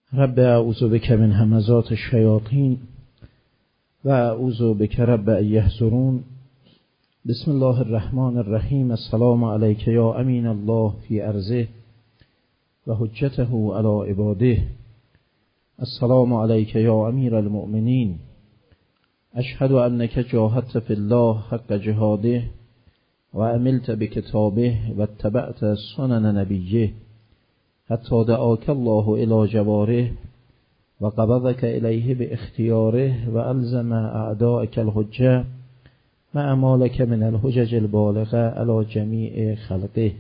رب اعوذ بک من همزات الشیاطین و اعوذ بک رب ان یحضرون. بسم الله الرحمن الرحیم. السلام علیک یا امین الله فی ارضه و حجته علی عباده. السلام علیک یا امیر المؤمنین. اشهد انک جاهدت فی الله حق جهاده و عملت بکتابه و اتبعت سنن نبیه حتی دعاک الله الی جواره و قبضک الیه باختیاره و الزم اعداءک الحجه مع مالک من الحجج البالغه علی جمیع خلقه.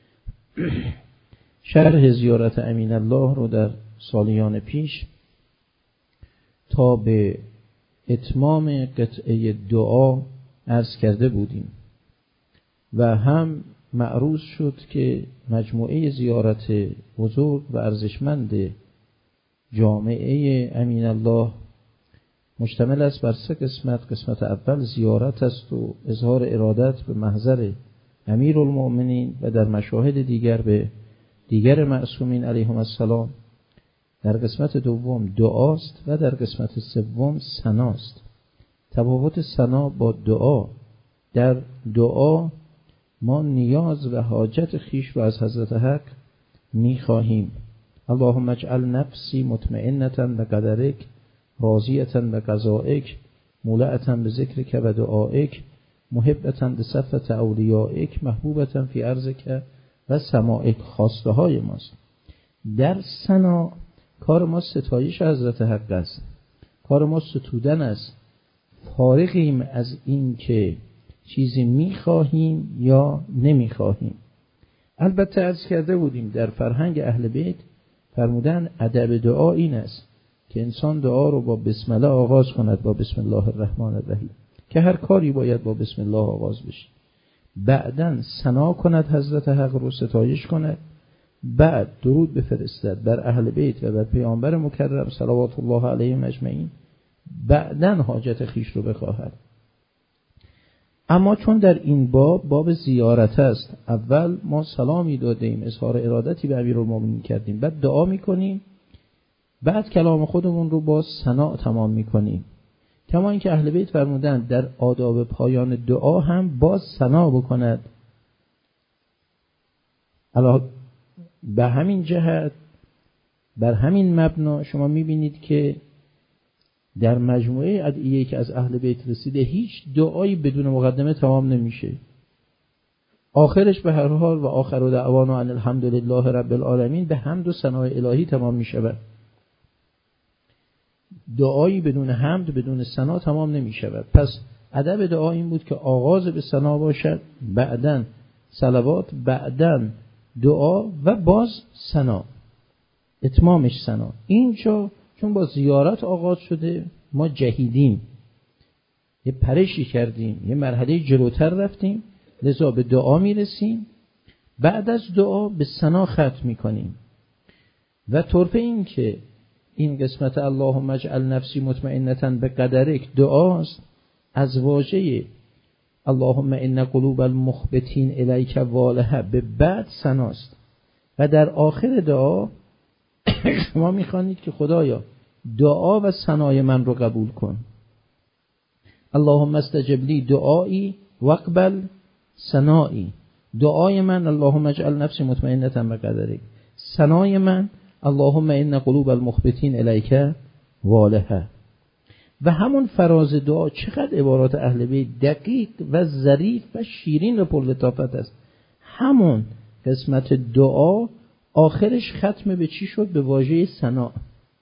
شرح زیارت امین الله رو در سالیان پیش تا به اتمام قطعه دعا عرض کرده بودیم و هم معروض شد که مجموعه زیارت بزرگ و ارزشمند جامعه امین الله مشتمل است بر 3 قسمت. قسمت اول زیارت است و اظهار ارادت به محضر امیرالمؤمنین و در مشاهد دیگر به دیگر معصومین علیهم السلام. در قسمت دوم دعاست و در قسمت سوم ثناست. تفاوت ثنا با دعا: در دعا ما نیاز و حاجت خویش رو از حضرت حق می‌خواهیم. اللهم اجعل نفسی مطمئنة بقدرک راضیة بقضائک مولعة بذکرک و دعائک محبة بصفوة اولیائک محبوبة فی ارضک و سمائک. خواسته های ماست. در ثنا کار ما ستایش حضرت حق است، کار ما ستودن است. فارغیم از این که چیزی میخواهیم یا نمیخواهیم. البته عرض کرده بودیم در فرهنگ اهل بیت فرمودن ادب دعا این است که انسان دعا رو با بسم الله آغاز کند، با بسم الله الرحمن الرحیم، که هر کاری باید با بسم الله آغاز بشه. بعداً ثنا کند حضرت حق رو، ستایش کند، بعد درود بفرستد بر اهل بیت و بر پیامبر مکرم صلوات الله علیهم اجمعین، بعداً حاجت خیش رو بخواهد. اما چون در این باب زیارت است، اول ما سلامی دادیم، اظهار ارادتی به امیرالمومنین کردیم، بعد دعا میکنیم، بعد کلام خودمون رو با ثنا تمام میکنیم. کما اینکه اهل بیت فرمودن در آداب پایان دعا هم باز ثنا بکند. علا به همین جهت، بر همین مبنا شما میبینید که در مجموعه ادعیه‌ای که از اهل بیت رسیده هیچ دعایی بدون مقدمه تمام نمیشه. آخرش به هر حال و آخر دعوانا ان الحمد لله رب العالمین به حمد و ثنای الهی تمام میشه. دعایی بدون حمد بدون ثنا تمام نمیشه. پس ادب دعا این بود که آغاز به ثنا باشد، بعداً صلوات، بعداً دعا و باز ثنا، اتمامش ثنا. اینجا چون با زیارت آغاز شده ما جهیدیم، یه پرشی کردیم، یه مرحله جلوتر رفتیم، لذا به دعا میرسیم، بعد از دعا به ثنا ختم میکنیم. و طرفه این که این قسمت اللهم اجعل نفسی مطمئنة بقدرک دعاست، از واژه اللهم ان قلوب المخبتین الیک والها به بعد ثناست. و در آخر دعا شما میخوانید که خدایا دعا و ثنای من رو قبول کن. اللهم استجب لی دعایی واقبل ثنایی. دعای من اللهم اجعل نفسی مطمئنة بقدرک، ثنای من اللهم ان قلوب المخبتین الیک والها. و همون فراز دعا چقدر عبارات اهل بیت دقیق و ظریف و شیرین و پر لطافت است. همون قسمت دعا آخرش ختم به چی شد؟ به واژه ثنا.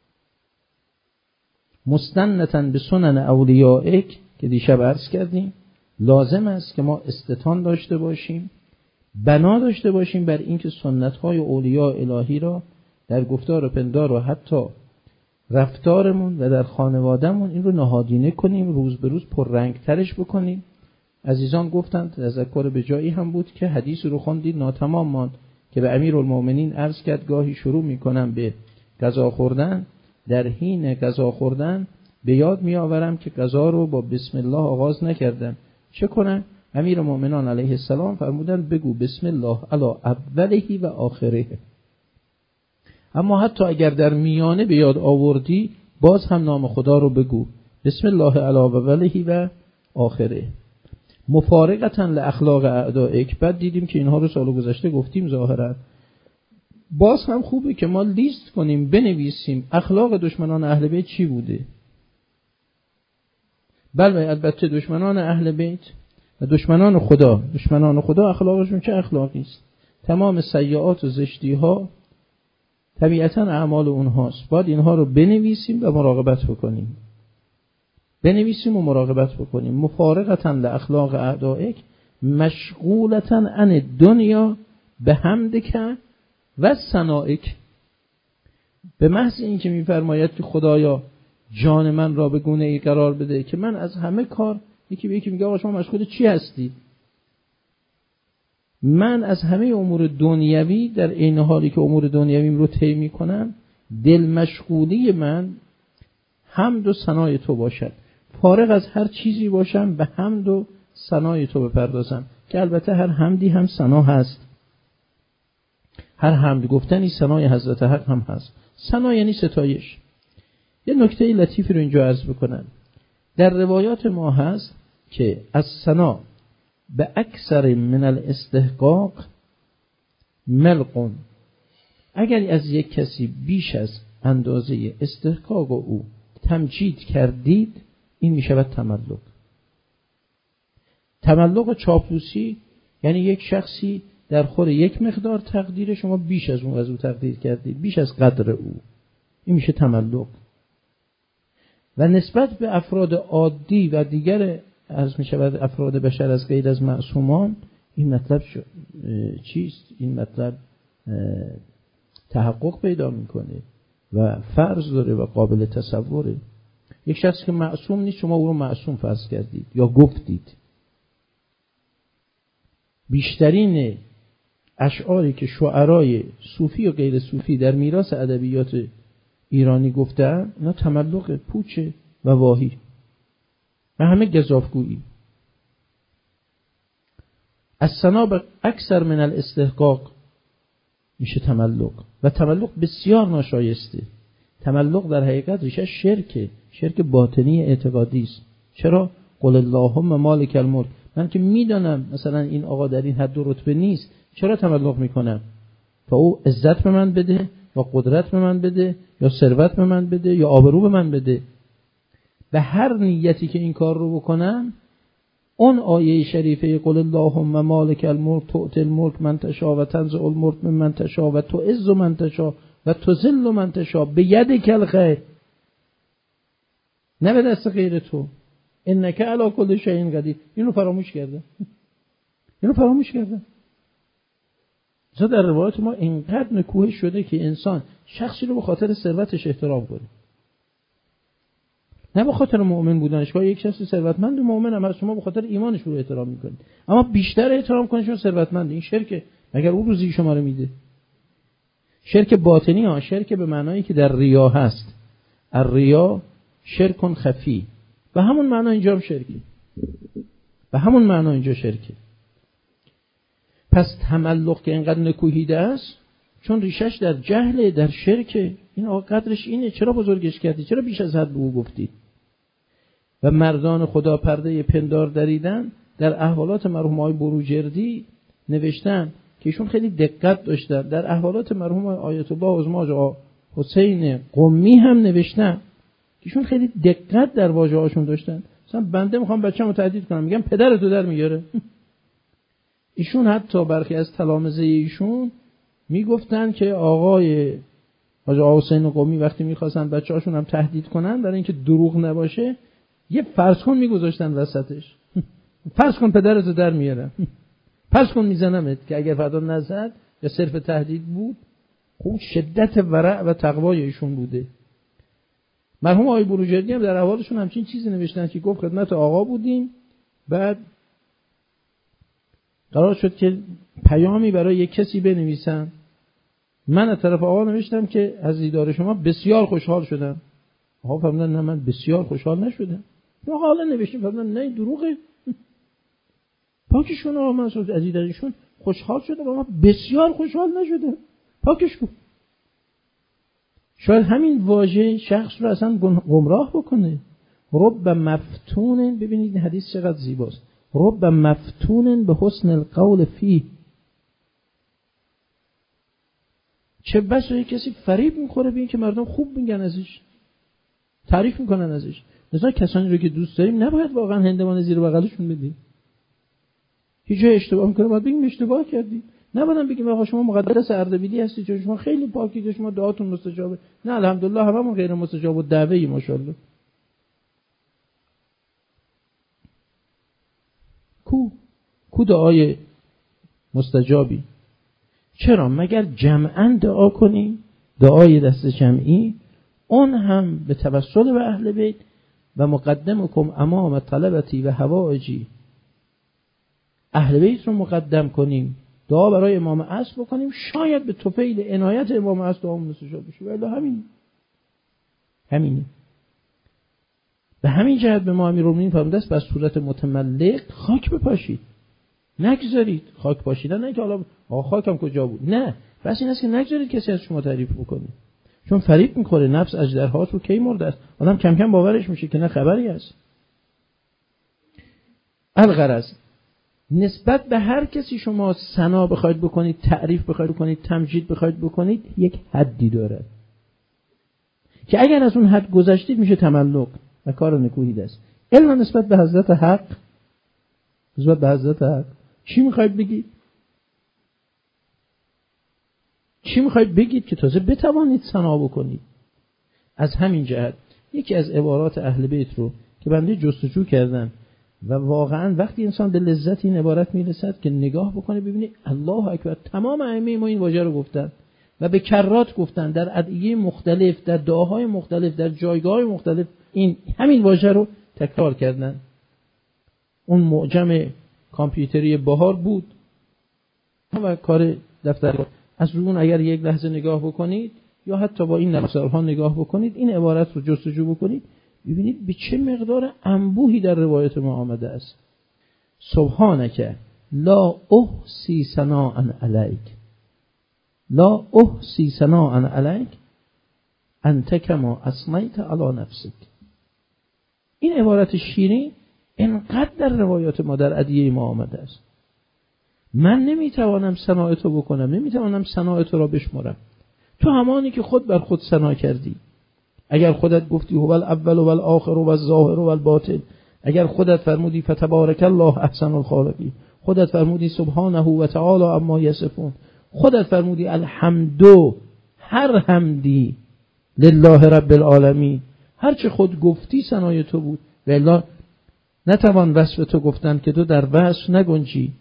مستنة به سنن اولیائک که دیشب عرض کردیم، لازم است که ما استتان داشته باشیم، بنا داشته باشیم بر اینکه سنت‌های اولیاء الهی را در گفتار و پندار و حتی رفتارمون و در خانوادهمون این رو نهادینه کنیم، روز به روز پررنگترش بکنیم. عزیزان گفتند تذکر به جایی هم بود که حدیث رو خوندید ناتمام ماند که به امیرالمومنین عرض کرد گاهی شروع میکنم به غذا خوردن، در حین غذا خوردن به یاد میآورم که غذا رو با بسم الله آغاز نکردم، چه کنم؟ امیرالمومنین علیه السلام فرمودند بگو بسم الله علی اوله و آخره. اما حتی اگر در میانه به یاد آوردی باز هم نام خدا رو بگو. بسم الله علی اوله و آخره. مفارقتا لاخلاق اعدائک. بعد دیدیم که اینها رو سال گذشته گفتیم ظاهرا. باز هم خوبه که ما لیست کنیم، بنویسیم اخلاق دشمنان اهل بیت چی بوده. بله البته دشمنان اهل بیت و دشمنان خدا اخلاقشون چه اخلاقی است؟ تمام سیئات و زشتی ها طبیعتاً اعمال اونهاست. باید اینها رو بنویسیم و مراقبت بکنیم. مفارقتاً لاخلاق اعدائک مشغولتاً عن الدنیا بحمدک و ثنائک. به محض اینکه می‌فرماید که خدایا جان من را به گونه‌ای قرار بده که من از همه کار، یکی به یکی میگه آقا شما مشغول چی هستی؟ من از همه امور دنیوی در عین حالی که امور دنیویم رو طی می‌کنم، دل مشغولی من حمد و ثنای تو باشد. فارغ از هر چیزی باشم به حمد و ثنای تو بپردازم، که البته هر حمدی هم ثنا هست. هر حمد گفتنی ثنای حضرت حق هم هست. ثنا یعنی ستایش. یه نکته لطیفی رو اینجا عرض بکنم. در روایات ما هست که از ثنا به اکثر من الاستحقاق ملقون. اگر از یک کسی بیش از اندازه استحقاق او تمجید کردید، این می شود تملق. تملق و چاپلوسی یعنی یک شخصی در خور یک مقدار تقدیر شما بیش از اون تقدیر کردید، بیش از قدر او، این میشه تملق. و نسبت به افراد عادی و دیگر از می شود افراد بشر از غیر از معصومان، این مطلب چیست؟ این مطلب تحقق پیدا میکنه و فرض داره و قابل تصوره. یک شخص که معصوم نیست شما او رو معصوم فرض کردید یا گفتید. بیشترین اشعاری که شعرای صوفی و غیر صوفی در میراث ادبیات ایرانی گفتن، اینا تملق پوچه و واهی و همه گزافگویی. از ثنا به اکثر من الاستحقاق میشه تملق، و تملق بسیار ناشایسته. تملق در حقیقت ریشه شرک باطنی اعتقادی است. چرا؟ قل اللهم مالک الملک. من که میدانم مثلا این آقا در این حد و رتبه نیست، چرا تملق میکنم؟ تا او عزت به من بده یا قدرت به من بده یا ثروت به من بده یا آبرو به من بده. به هر نیتی که این کار رو بکنم، اون آیه شریفه قل اللهم مالک الملک تؤتی الملک من تشاء و تنزع الملک ممن تشاء و تعز من تشاء و تذل من تشاء بیدک الخیر، نه به دست غیر تو، انک علی کل شیء قدیر. اینو فراموش کرده. در روایات ما اینقدر نکوهش شده که انسان شخصی رو به خاطر ثروتش احترام کنه، نه به خاطر مؤمن بودنش. که یک شخص ثروتمند و مؤمن هم هست، شما به خاطر ایمانش رو احترام میکنید، اما بیشتر احترام کنید چون ثروتمند. این شرکه، مگر او روزی شما رو میده؟ شرک باطنی ها، شرک به معنایی که در ریا هست. الریا شرک خفی، و همون معنا اینجا هم شرکی. پس تملق که اینقدر نکوهیده است چون ریشش در جهل، در شرک. این آقا قدرش اینه، چرا بزرگش کردی؟ چرا بیش از حد به او گفتی؟ و مردان خدا پرده پندار دریدن. در احوالات مرحوم آقای بروجردی نوشتن که ایشون خیلی دقت داشتن. در احوالات مرحوم آیت الله عظما آقا حسین قمی هم نوشتن که ایشون خیلی دقت در واژه‌هاشون داشتن. مثلا بنده میخوام بچه‌مو تهدید کنم، میگم پدرتو در میاره. ایشون حتی برخی از تلامذه ایشون میگفتن که آقای حسین قمی وقتی میخواستن بچه‌هاشون هم تهدید کنن، برای اینکه دروغ نباشه یه فرض کن میگذاشتن وسطش. فرض کن پدرتو در میارم، فرض کن میزنمت، که اگر فردا نزد یا صرف تهدید بود. خوب شدت ورع و تقوای ایشون بوده. مرحوم آقای بروجردی هم در احوالشون همچین چیزی نوشتن که گفت خدمت آقا بودیم، بعد قرار شد که پیامی برای یک کسی بنویسم. من از طرف آقا نوشتم که از دیدار شما بسیار خوشحال شدم. آقا فرمودن نه من بسیار خوشحال نشدم. آقا حالا نوشتیم، فرمودن نه دروغه. پاکشون آقا من از دیدارشون خوشحال شدم، اما بسیار خوشحال نشدم. پاکش کن. شاید همین واژه شخص رو اصلا گمراه بکنه. رب مفتون، ببینید این حدیث چقدر زیباست. رب مفتون به حسن القول فیه. چه بسا کسی فریب میخوره به این که مردم خوب میگن ازش، تعریف میکنن ازش. مثلا کسانی رو که دوست داریم نباید واقعا هندوانه زیر بغلشون بدیم. هیچ جای اشتباه میکنه باید بگیم اشتباه کردید. نباید بگیم آقا شما مقدس اردبیلی هستید، شما خیلی پاکید، شما دعاتون مستجابه. نه الحمدلله هممون غیر مستجاب و دعوی ماشاءالله. کو دعای مستجابی؟ چرا؟ مگر جمعاً دعا کنیم، دعای دست جمعی، اون هم به توسل به اهل بیت و مقدمکم امام طلبتی و حوائجی، اهل بیت رو مقدم کنیم، دعا برای امام عصر بکنیم، شاید به طفیل عنایت امام عصر دعامون مستجاب بشه. ولی همینه. به همین جهت به ما امیرالمومنین فرموده است بر صورت متملق خاک بپاشید، نگذارید خاک پاشیدن. نه که حالا خاکم کجا بود، نه، بس این است که نگذارید کسی از شما تعریف بکنه، چون فریب میخوره. نفس اژدرهاست رو کی مرده است. آدم کم کم باورش میشه که نه خبری هست. الغرض نسبت به هر کسی شما ثنا بخواید بکنید، تعریف بخواید بکنید، تمجید بخواید بکنید، یک حدی داره که اگر از اون حد گذشتید میشه تملق و کار نکوهی است. الا نسبت به حضرت حق، چی میخواید بگید؟ چی میخواید بگید که تازه بتوانید ثنا بکنید؟ از همین جهت یکی از عبارات اهل بیت رو که بنده جستجو کردم و واقعا وقتی انسان به لذت این عبارت میرسد که نگاه بکنه ببینید الله اکبر، تمام ائمه ما این واژه رو گفتن و به کرات گفتن، در ادعیه مختلف، در دعاهای مختلف، در جایگاه مختلف همین واژه رو تکرار کردن. اون معجم کامپیوتری بهار بود و کار دفتر از اون اگر یک لحظه نگاه بکنید یا حتی با این نمسارها نگاه بکنید، این عبارت رو جستجو بکنید، ببینید به چه مقدار انبوهی در روایت ما آمده است. سبحانک لا احصی ثناء علیک، لا احصی ثناء علیک انت کما اثنیت علی نفسک. این عبارت شیرین اینقدر در روایات ما در ادعیه ما آمده است. من نمیتوانم ثناء تو بکنم، نمیتوانم ثناء تو را بشمرم. تو همانی که خود بر خود ثنا کردی، اگر خودت گفتی هو الاول و الاخر و الظاهر و الباطن، اگر خودت فرمودی فتبارک الله احسن الخالقین، خودت فرمودی سبحانه و تعالی عما یصفون، خودت فرمودی الحمد، هر حمدی لله رب العالمین، هر چه خود گفتی ثنای تو بود. و الا نتوان وصف تو گفتن که تو در وصف نگنجی،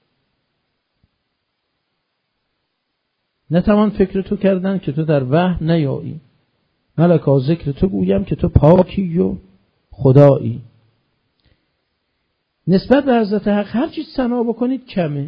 نتوان فکر تو کردن که تو در وهم نیایی. ملکا ذکر تو گویم که تو پاکی و خدایی. نسبت به حضرت حق هر چیز ثنا بکنید کمه.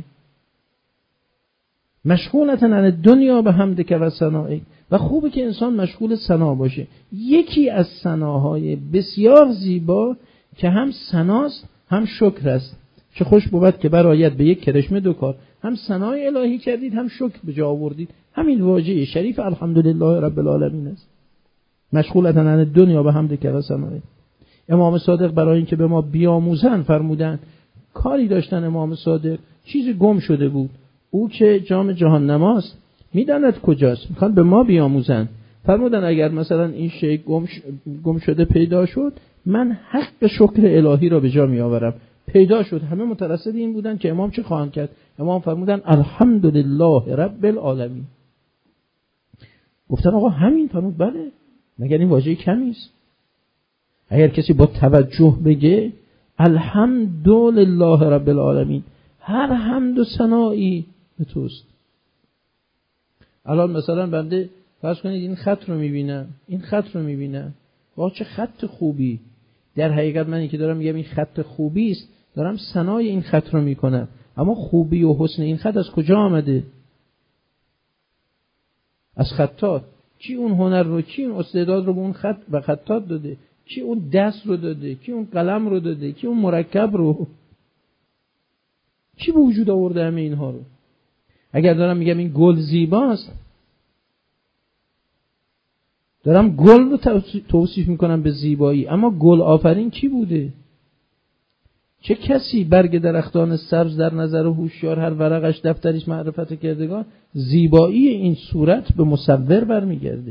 مشغولتن عن دنیا به حمدک و ثنائک، و خوبه که انسان مشغول ثنا باشه. یکی از ثناهای بسیار زیبا که هم ثناست هم شکر است. چه خوش بود که برآید به یک کرشمه دو کار، هم ثنای الهی کردید هم شکر به جا آوردید. همین واژه شریف الحمدلله رب العالمین است. مشغولتن عن دنیا به حمدک و ثنائک. امام صادق برای اینکه به ما بیاموزن فرمودن، کاری داشتن امام صادق، چیزی گم شده بود، او که جام جهان نماست میداند کجاست، میخوان به ما بیاموزن. فرمودن اگر مثلا این شی گم شده پیدا شد، من حق شکر الهی را به جا می آورم. پیدا شد. همه مترصد این بودن که امام چه خواهند کرد. امام فرمودن الحمدلله رب العالمین. گفتن آقا همین؟ فرمود بله، مگر این واژه کمی است؟ اگر کسی با توجه بگه الحمدلله رب العالمین، هر حمد و ثنایی به توست. الان مثلا بنده فرض کنید این خط رو میبینم، واقعا چه خط خوبی. در حقیقت من این که دارم میگم این خط خوبی است، دارم ثنای این خط رو میکنم. اما خوبی و حسن این خط از کجا آمده؟ از خطات. کی اون هنر رو، کی اون استعداد رو به اون خط و خطات داده؟ کی اون دست رو داده؟ کی اون قلم رو داده؟ کی اون مرکب رو؟ کی به وجود آورده همه اینها رو؟ اگر دارم میگم این گل زیباست، دارم گل رو توصیف میکنم به زیبایی، اما گل آفرین کی بوده؟ چه کسی؟ برگ درختان سبز در نظر هوشیار، هر ورقش دفتریش معرفت کردگان. زیبایی این صورت به مصور برمیگرده،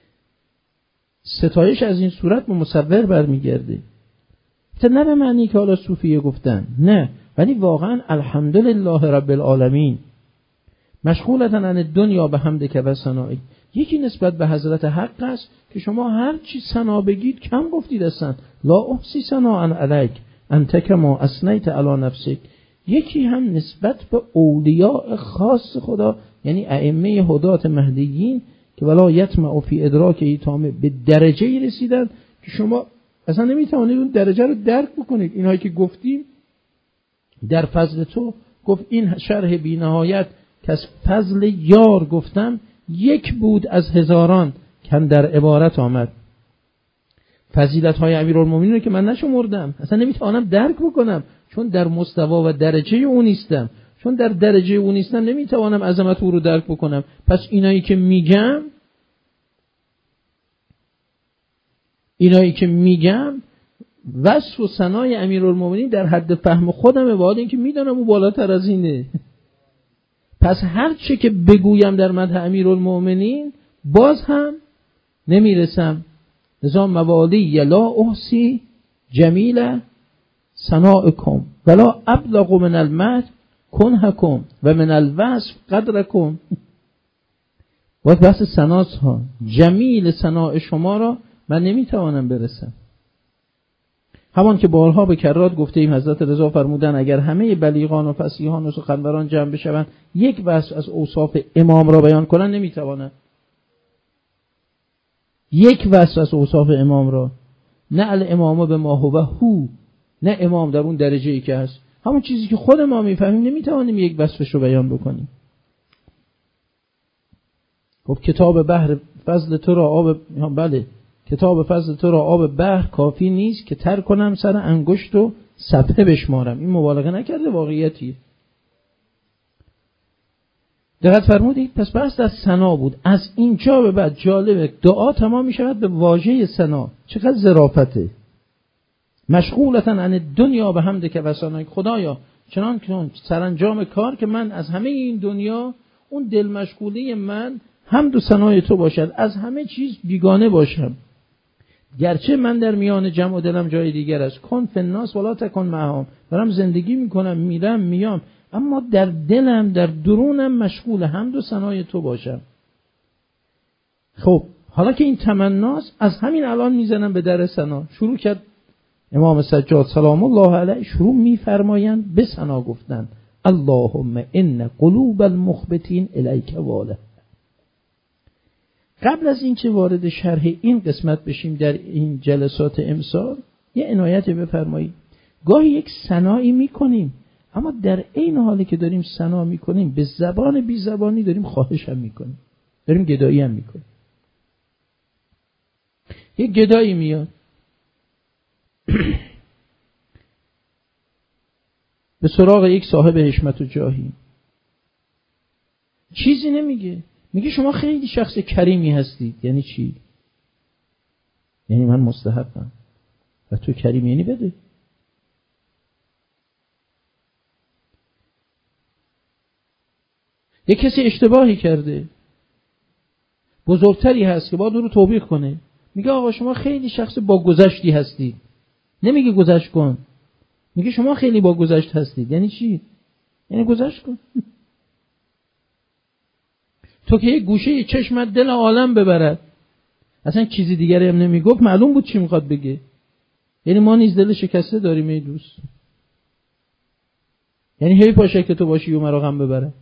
ستایش از این صورت به مصور برمیگرده. نه به معنی که حالا صوفیه گفتن، نه، ولی واقعا الحمدلله رب العالمین مشغولتن عن دنیا به حمدک و ثنائک. یکی نسبت به حضرت حق است که شما هر چی ثنا بگید کم گفتید هستن. لا احصی ثناء علیک انت کما اثنیت علی نفسک. یکی هم نسبت به اولیاء خاص خدا، یعنی ائمه هدات مهدیین که ولا یطمع فی ادراک ایتامه، به درجه رسیدن که شما اصلا نمیتوانید اون درجه رو درک بکنید. اینهایی که گفتیم در فضل تو گفت این شرح بی نهایت که از فضل یار گفتم یک بود از هزاران که در عبارت آمد. فضیلت های امیرالمومنین رو که من نشمردم، اصلا نمیتوانم درک بکنم، چون در مستوا و درجه اون نیستم. چون در درجه اون نیستم نمیتوانم عظمت او رو درک بکنم. پس اینایی که میگم وصف و ثنای امیرالمومنین در حد فهم خودمه، با اینکه میدونم او بالاتر از اینه. پس هر چه که بگویم در مدح امیرالمومنین باز هم نمیرسم. لذا موالی لا احصی جمیل ثنائکم ولا ابلغ من المدح کنهکم و من الوصف قدرکم. باید بحث ثناست ها. جمیل ثناء شما را من نمیتوانم برسم. همان که بارها به کرات گفته ایم، حضرت رضا فرمودن اگر همه بلیغان و فصیحان و سخنوران جمع بشوند یک وصف از اوصاف امام را بیان کنند نمیتوانند. یک وصف از اوصاف امام را، نه الامام به ما هو، نه امام در اون درجه‌ای که هست، همون چیزی که خود ما میفهمیم نمیتوانیم یک وصفش رو بیان بکنیم. خب کتاب بحر فضل تو را آب، بله، کتاب فضل تو را آب بحر کافی نیست که تر کنم سر انگشت و صفحه بشمارم. این مبالغه نکرده، واقعیتیه. دقت فرمودید؟ پس بحث از ثنا بود. از اینجا به بعد جالبه دعا تمام می شود به واژه ثنا. چقدر ظرافته. مشغولتن عن دنیا به حمدک و ثنائک. خدایا چنان کن سرانجام کار که من از همه این دنیا اون دل مشغولی من حمد و ثنای تو باشد، از همه چیز بیگانه باشم. گرچه من در میان جمع و دلم جای دیگر است، کن فی الناس ولا تکن معهم، دارم زندگی میکنم، میرم میام، اما در دلم در درونم مشغول حمد و ثنای تو باشم. خب حالا که این تمناست، از همین الان میزنم به در ثنا. شروع کرد امام سجاد سلام الله علیه، شروع میفرمایند به ثنا گفتن. اللهم ان قلوب المخبتین الیک واله. قبل از اینکه وارد شرح این قسمت بشیم در این جلسات امسال، یه عنایت بفرمایید. گاهی یک ثنایی میکنیم، اما در این حالی که داریم ثنا میکنیم به زبان بی زبانی داریم خواهش هم میکنیم، داریم گدایی هم میکنیم. یک گدایی میاد به سراغ یک صاحب حشمت و جاهی، چیزی نمیگه، میگه شما خیلی شخص کریمی هستید. یعنی چی؟ یعنی من مستحقم و تو کریم، یعنی بده. یک کسی اشتباهی کرده، بزرگتری هست که باید اون رو توبیخ کنه، میگه آقا شما خیلی شخص با گذشتی هستید. نمیگه گذشت کن، میگه شما خیلی با گذشت هستید. یعنی چی؟ یعنی گذشت کن. تو که یک گوشه چشمت دل عالم ببرد. اصلا چیزی دیگری هم نمیگفت، معلوم بود چی میخواد بگه. یعنی ما نیز دل شکسته داریم ای دوست. یعنی هی پاشه که تو باشی و مرا غم ببره.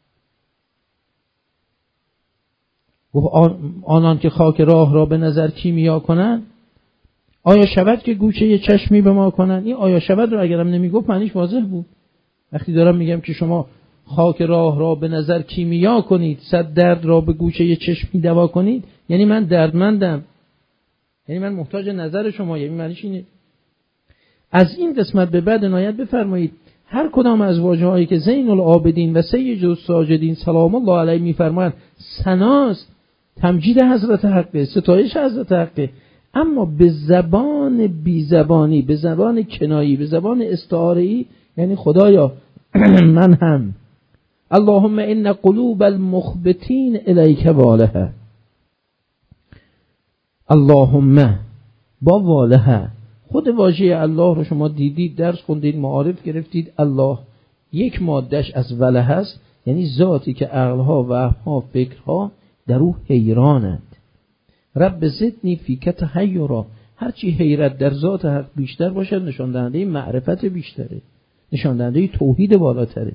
آنان که خاک راه را به نظر کیمیا کنن، آیا شود که گوشه چشمی به ما کنن؟ این آیا شود رو اگرم نمیگفت معنیش واضح بود. وقتی دارم میگم که شما خاک راه را به نظر کیمیا کنید، صد درد را به گوشه چشمی دوا کنید، یعنی من دردمندم، یعنی من محتاج نظر شما. یعنی معنیش اینه. از این قسمت به بعد عنایت بفرمایید هر کدام از واژه‌هایی که زین العابدین و سید الساجدین سلام الله علیه میفرمایند ثناست، تمجید حضرت حق، ستایش حضرت حق، اما به زبان بی زبانی، به زبان کنایی، به زبان استعاره‌ای، یعنی خدایا من هم اللهم ان قلوب المخبتین الیک والها، اللهم با والها، خود واژه الله رو شما دیدید، درس خوندید، معارف گرفتید. الله یک مادهش از وله هست، یعنی ذاتی که عقلها، وهمها، فکرها در او حیرانند. رب زدنی فیک تحیرا، هرچی حیرت در ذات حق بیشتر باشد نشان دهنده معرفت بیشتره، نشان دهنده توحید بالاتره.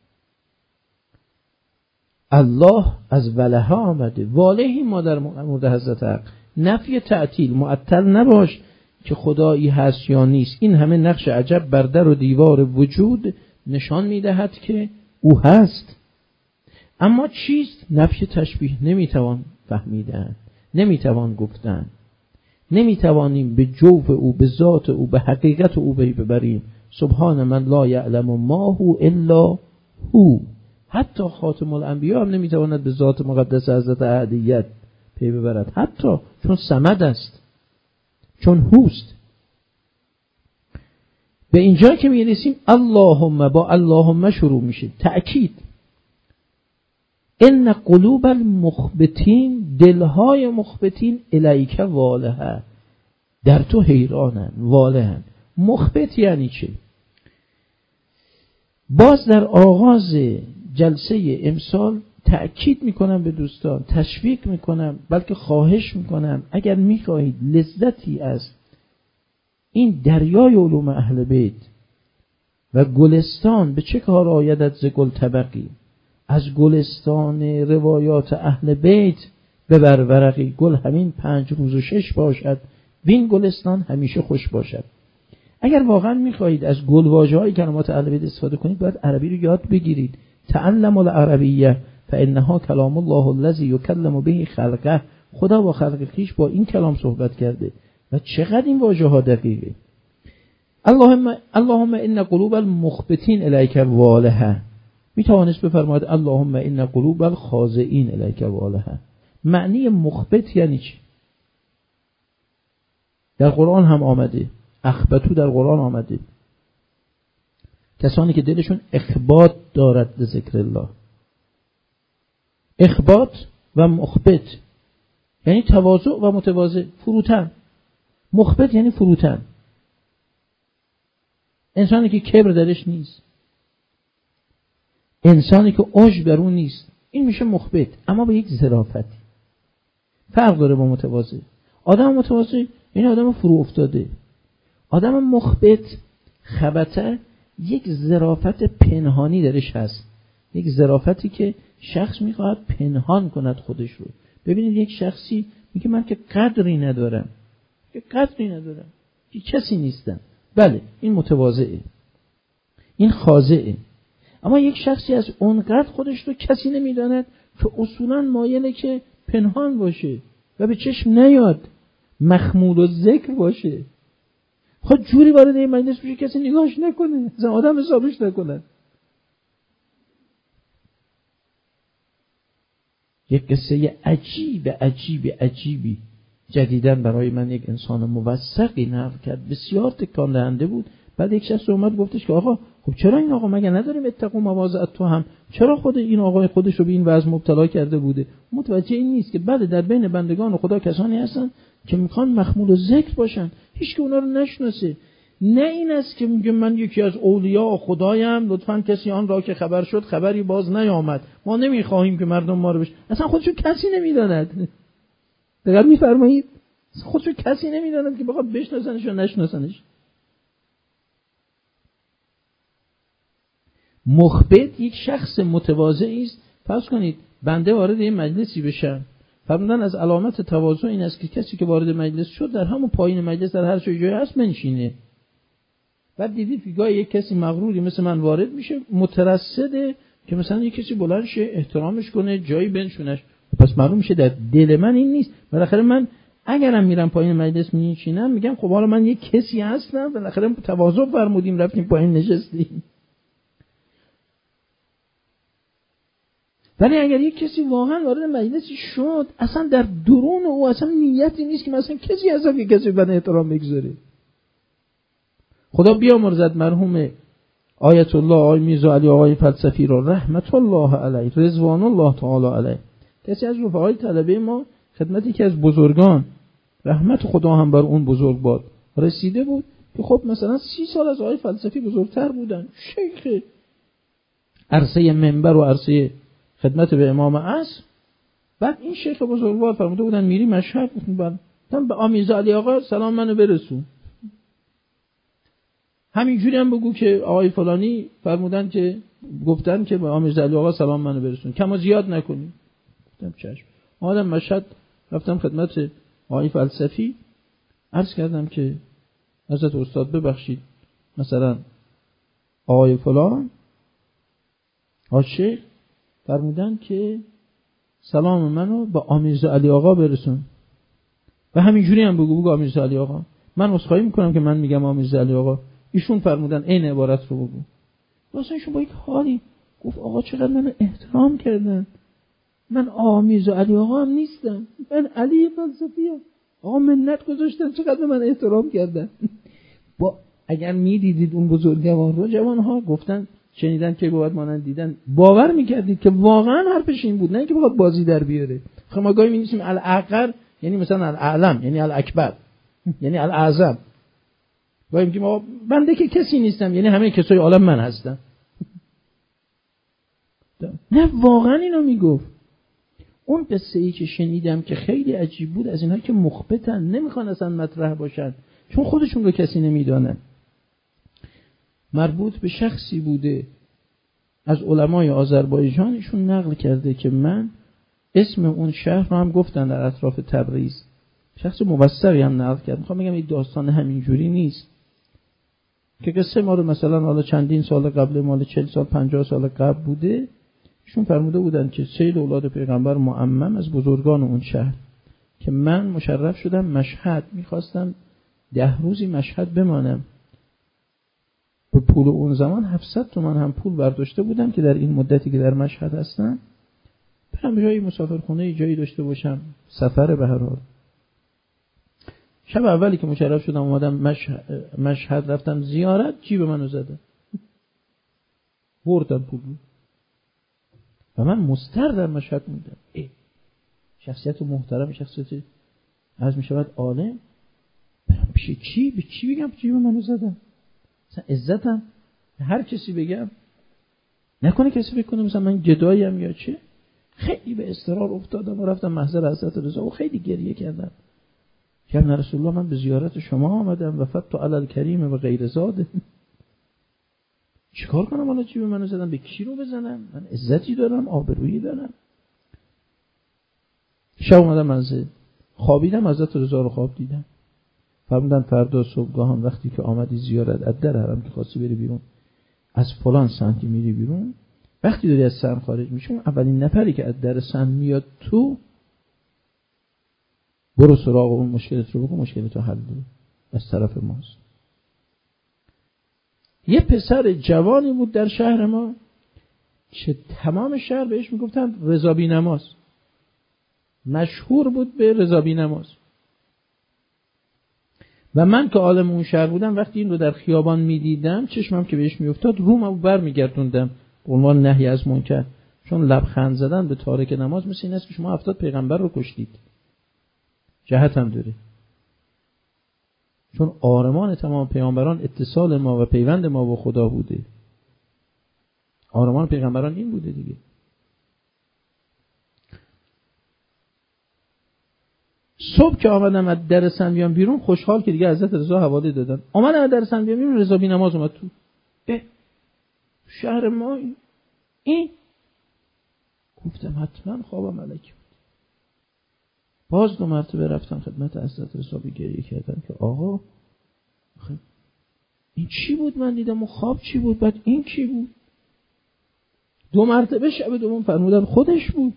الله از وله آمده، والهی ما در مورد حضرت حق، نفی تعطیل، معطل نباش که خدایی هست یا نیست. این همه نقش عجب بر در و دیوار وجود نشان میدهد که او هست، اما چیست؟ نفی تشبیه نمیتوان فهمیدن، نمیتوان گفتن، نمیتوانیم به جوف او، به ذات او، به حقیقت او پی ببریم. سبحان من لا یعلم ما هو الا هو. حتی خاتم الانبیا هم نمیتواند به ذات مقدس حضرت احدیت پی ببرد، حتی چون صمد است، چون هوست. به اینجا که میرسیم اللهم، با اللهم شروع میشه، تأکید. ان قلوب المخبتین، دلهای مخبتین الیک والها، در تو حیرانن، والهن. مخبت یعنی چه؟ باز در آغاز جلسه امسال تأکید میکنم به دوستان، تشویق میکنم، بلکه خواهش میکنم اگر میخواهید لذتی از این دریای علوم اهل بیت و گلستان، به چه کار آیدت ز گل طبقی، از گلستان روایات اهل بیت ببر ورقی، گل همین 5 روز و 6 باشد، وین گلستان همیشه خوش باشد. اگر واقعا میخواهید از گل واژه‌های کلمات اهل بیت استفاده کنید، باید عربی رو یاد بگیرید. تعلم العربیه فانها کلام الله الذی یکلم به خلقه. خدا با خلق خویش با این کلام صحبت کرده و چقدر این واژه‌ها دقیقه. اللهم ان قلوب المخبتین الیک والها، میتوانست بفرماید اللهم ان قلوب الخاضعین الیک والها. معنی مخبت یعنی چی؟ در قرآن هم آمده، اخبتو در قرآن آمده، کسانی که دلشون اخبات دارد به ذکر الله. اخبات و مخبت یعنی تواضع و متواضع، فروتن. مخبت یعنی فروتن، انسانی که کبر درش نیست، انسانی که عجب در اون نیست، این میشه مخبت، اما به یک ظرافتی. فرق داره با متواضع. آدم متواضع یعنی آدم فرو افتاده. آدم مخبت، خبته، یک ظرافت پنهانی درش هست، یک ظرافتی که شخص میخواهد پنهان کند خودش رو. ببینید یک شخصی میگه من که قدری ندارم، که کسی نیستم. بله، این متواضعه، این خاضعه. اما یک شخصی از اونقدر خودش رو کسی نمیداند که اصولا مایله که پنهان باشه و به چشم نیاد، مخمول و ذکر باشه، خود جوری وارد این مجلس بشه کسی نگاهش نکنه، اصلا آدم حسابش نکنه. یک قصه عجیبی جدیدن برای من یک انسان موثقی نقل کرد، بسیار تکان دهنده بود. بعد یک شخص اومد گفتش که آقا خب چرا این آقا مگه نداریم اتقوا مواضع تو هم، چرا خود این آقا خودش رو به این وضع مبتلا کرده بوده؟ متوجه این نیست که بله، در بین بندگان خدا کسانی هستن که میخوان مخمول و ذکر باشن، هیچ که اونا رو نشناسه. نه این است که میگه من یکی از اولیاء خدایم، لطفاً کسی آن را که خبر شد خبری باز نیامد، ما نمیخواهیم که مردم ما رو بشه. اصلا خودشو کسی نمیداند. دقیق میفرمایید؟ خودشو کسی نمیداند که بخواد بشناسنش یا نشناسنش. مخبت یک شخص متواضعی است. فرض کنید بنده وارد این مجلسی بشم، فرمودن از علامت تواضع این است که کسی که وارد مجلس شد در همون پایین مجلس در هر جایی هست منشینه. بعد دیدید که گاهی یک کسی مغروری مثل من وارد میشه، مترصده که مثلا یک کسی بلند شه احترامش کنه، جایی بنشونش. پس معلوم میشه در دل من این نیست. بالاخره من اگرم میرم پایین مجلس میشینم میگم خب حالا من یک کسی هستم، بالاخره تواضع فرمودیم رفتیم پایین نشستیم. ولی اگر یک کسی واقعا وارد مجلسی شد، اصلا در درون او اصلا نیتی نیست که مثلا کسی اصلا که کسی به احترام بگذاره. خدا بیامرزد مرحوم آیت الله آقای میرزا علی آقای فلسفی را رحمت الله علیه، رضوان الله تعالی علیه، کسی از رفقای طلبه ما خدمتی که از بزرگان رحمت خدا هم بر اون بزرگ باد رسیده بود که خب مثلا 30 سال از آقای فلسفی بزرگتر بودن، شیخ عرصه منبر و عرصه خدمت به امام عصر. بعد این شیخ بزرگوار فرموده بودن میری مشهد، گفتن به آمیرزا علی آقا سلام منو برسون. همینجوری هم بگو که آقای فلانی فرمودن که گفتن که به آمیرزا علی آقا سلام منو برسون، کما زیاد نکنی. گفتم چشم. آدم مشهد رفتم خدمت آقای فلسفی، عرض کردم که حضرت استاد ببخشید مثلا آقای فلان شیخ فرمودن که سلام منو به آمیرزا علی آقا برسون. و همینجوری هم بگو آمیرزا علی آقا. من عذرخواهی میکنم که من میگم آمیرزا علی آقا، ایشون فرمودن این عبارت رو بگو. واسه ایشون با یک حالی گفت آقا چقدر منو احترام کردن، من آمیرزا علی آقا هم نیستم، من علی فلسفی ام. آقا منت گذاشتن، چقدر به من احترام کردن. با اگر میدیدید اون بزرگوار رو، جوانها گفتن شنیدن که باید مانند دیدن، باور میکردید که واقعا حرفش این بود، نه اینکه بخواد بازی در بیاره. خب ما گاهی می‌نویسیم الاعقر یعنی مثلا الاعلم، یعنی الاکبر، یعنی الاعظم. گاهی میگیم آقا بنده که کسی نیستم، یعنی همه کسای عالم من هستم. نه واقعا اینو میگفت. اون قصه‌ای که شنیدم که خیلی عجیب بود، از اینها که مخبتن، نمیخوان اصلا مطرح باشن چون خودشون رو کسی نمیدونن. مربوط به شخصی بوده از علمای آذربایجان، ایشون نقل کرده که من اسم اون شهر رو هم گفتن در اطراف تبریز، شخص موثقی هم نقل کرد. میخوام بگم این داستان همینجوری نیست که قصه ما رو مثلا حالا چندین سال قبل، مال 40 سال 50 سال قبل بوده. ایشون فرموده بودن که سید اولاد پیغمبر معمم از بزرگان اون شهر که من مشرف شدم مشهد، میخواستم 10 روزی مشهد بمانم. به پول اون زمان 700 تومان هم پول برداشته بودم که در این مدتی که در مشهد هستم برم جایی مسافرخونه جایی داشته باشم، سفر به هر حال. شب اولی که مشرف شدم اومدم مشهد رفتم زیارت، جیب منو زدن بردن پول و من مستر در مشهد موندم. شخصیت محترم، شخصیت از میشود عالم، برم پیش کی؟ به کی بگم جیب منو زدن؟ مثلا عزتم هر کسی بگم، نکنه کسی بکنه مثلا من گداییم یا چه. خیلی به اضطرار افتادم و رفتم محضر حضرت رضا و خیلی گریه کردم که ابن رسول الله من به زیارت شما آمدم و فتو علی الکریم و غیر زاده. چیکار کنم حالا جیب منو زدن؟ به کی رو بزنم؟ من عزتی دارم، آبرویی دارم. شب اومدم منزل، خوابیدم، حضرت رضا رو خواب دیدم. فرمودن فردا صبحگاهان وقتی که آمدی زیارت از در حرم که خواستی بری بیرون، از فلان سمتی میری بیرون، وقتی داری از سن خارج میشی، اولین نفری که از در سن میاد تو، برو سراغ اون مشکلت رو بگو، مشکلت رو حل بود، از طرف ماست. یه پسر جوانی بود در شهر ما که تمام شهر بهش میگفتن رضا بی‌نماز، مشهور بود به رضا بی‌نماز. و من که عالم اون شهر بودم، وقتی این رو در خیابان میدیدم چشمم که بهش میافتاد رومو برمیگردوندم به عنوان نهی از منکر، چون لبخند زدن به تارک نماز مثل این است که شما 70 پیغمبر رو کشتید. جهت هم داره، چون آرمان تمام پیامبران اتصال ما و پیوند ما با خدا بوده. آرمان پیغمبران این بوده دیگه. صبح که آمدم از در سن بیام بیرون، خوشحال که دیگه حضرت رضا حواله دادن، آمدم از در سن بیام بیرون، رضا بی‌نماز اومد تو. شهر ما این گفتم حتما خوابم ملکی بود. باز 2 مرتبه رفتم خدمت حضرت رضا، گریه کردم که آقا این چی بود من دیدم و خواب چی بود، بعد این کی بود؟ 2 مرتبه شب دوم فرمودن خودش بود.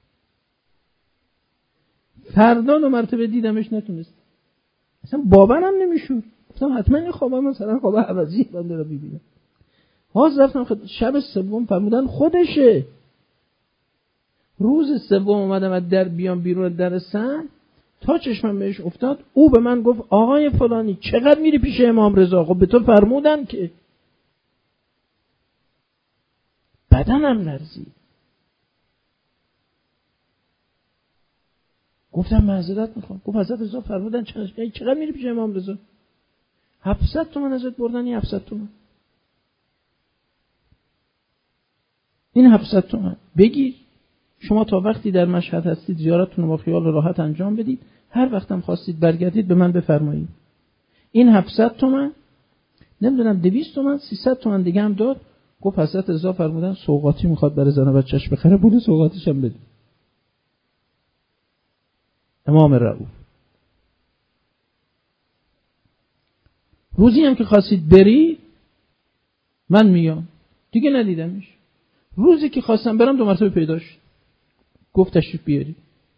فردا 2 مرتبه دیدمش، نتونست، اصلا باورم نمیشد. گفتم حتما این خوابم مثلا خواب عوضی من دارم میبینم. باز رفتم شب سوم فرمودن خودشه. روز سوم اومدم از در بیام بیرون در سن، تا چشمم بهش افتاد او به من گفت آقای فلانی چقدر میری پیش امام رضا؟ خب به تو فرمودن که. بدنم لرزید. گفتم معذرت میخوام. گفت حضرت رضا فرمودن چقدر میری پیش امام رضا؟ 700 تومن ازت بردن. 700 تومن. این 700 تومن بگیر، شما تا وقتی در مشهد هستید زیارتتون رو با خیال راحت انجام بدید، هر وقتم خواستید برگردید به من بفرمایید. این 700 تومن، نمیدونم 200 تومن 300 تومن دیگه هم داد. گفت حضرت رضا فرمودن سوغاتی میخواد برای زن و بچه‌اش بخره، پول سوغاتیش هم بده. امام رؤوف. روزی هم که خواستید بری من میام. دیگه ندیدمش. روزی که خواستم برم 2 مرتبه پیدا شد. گفت تشریف بیاری.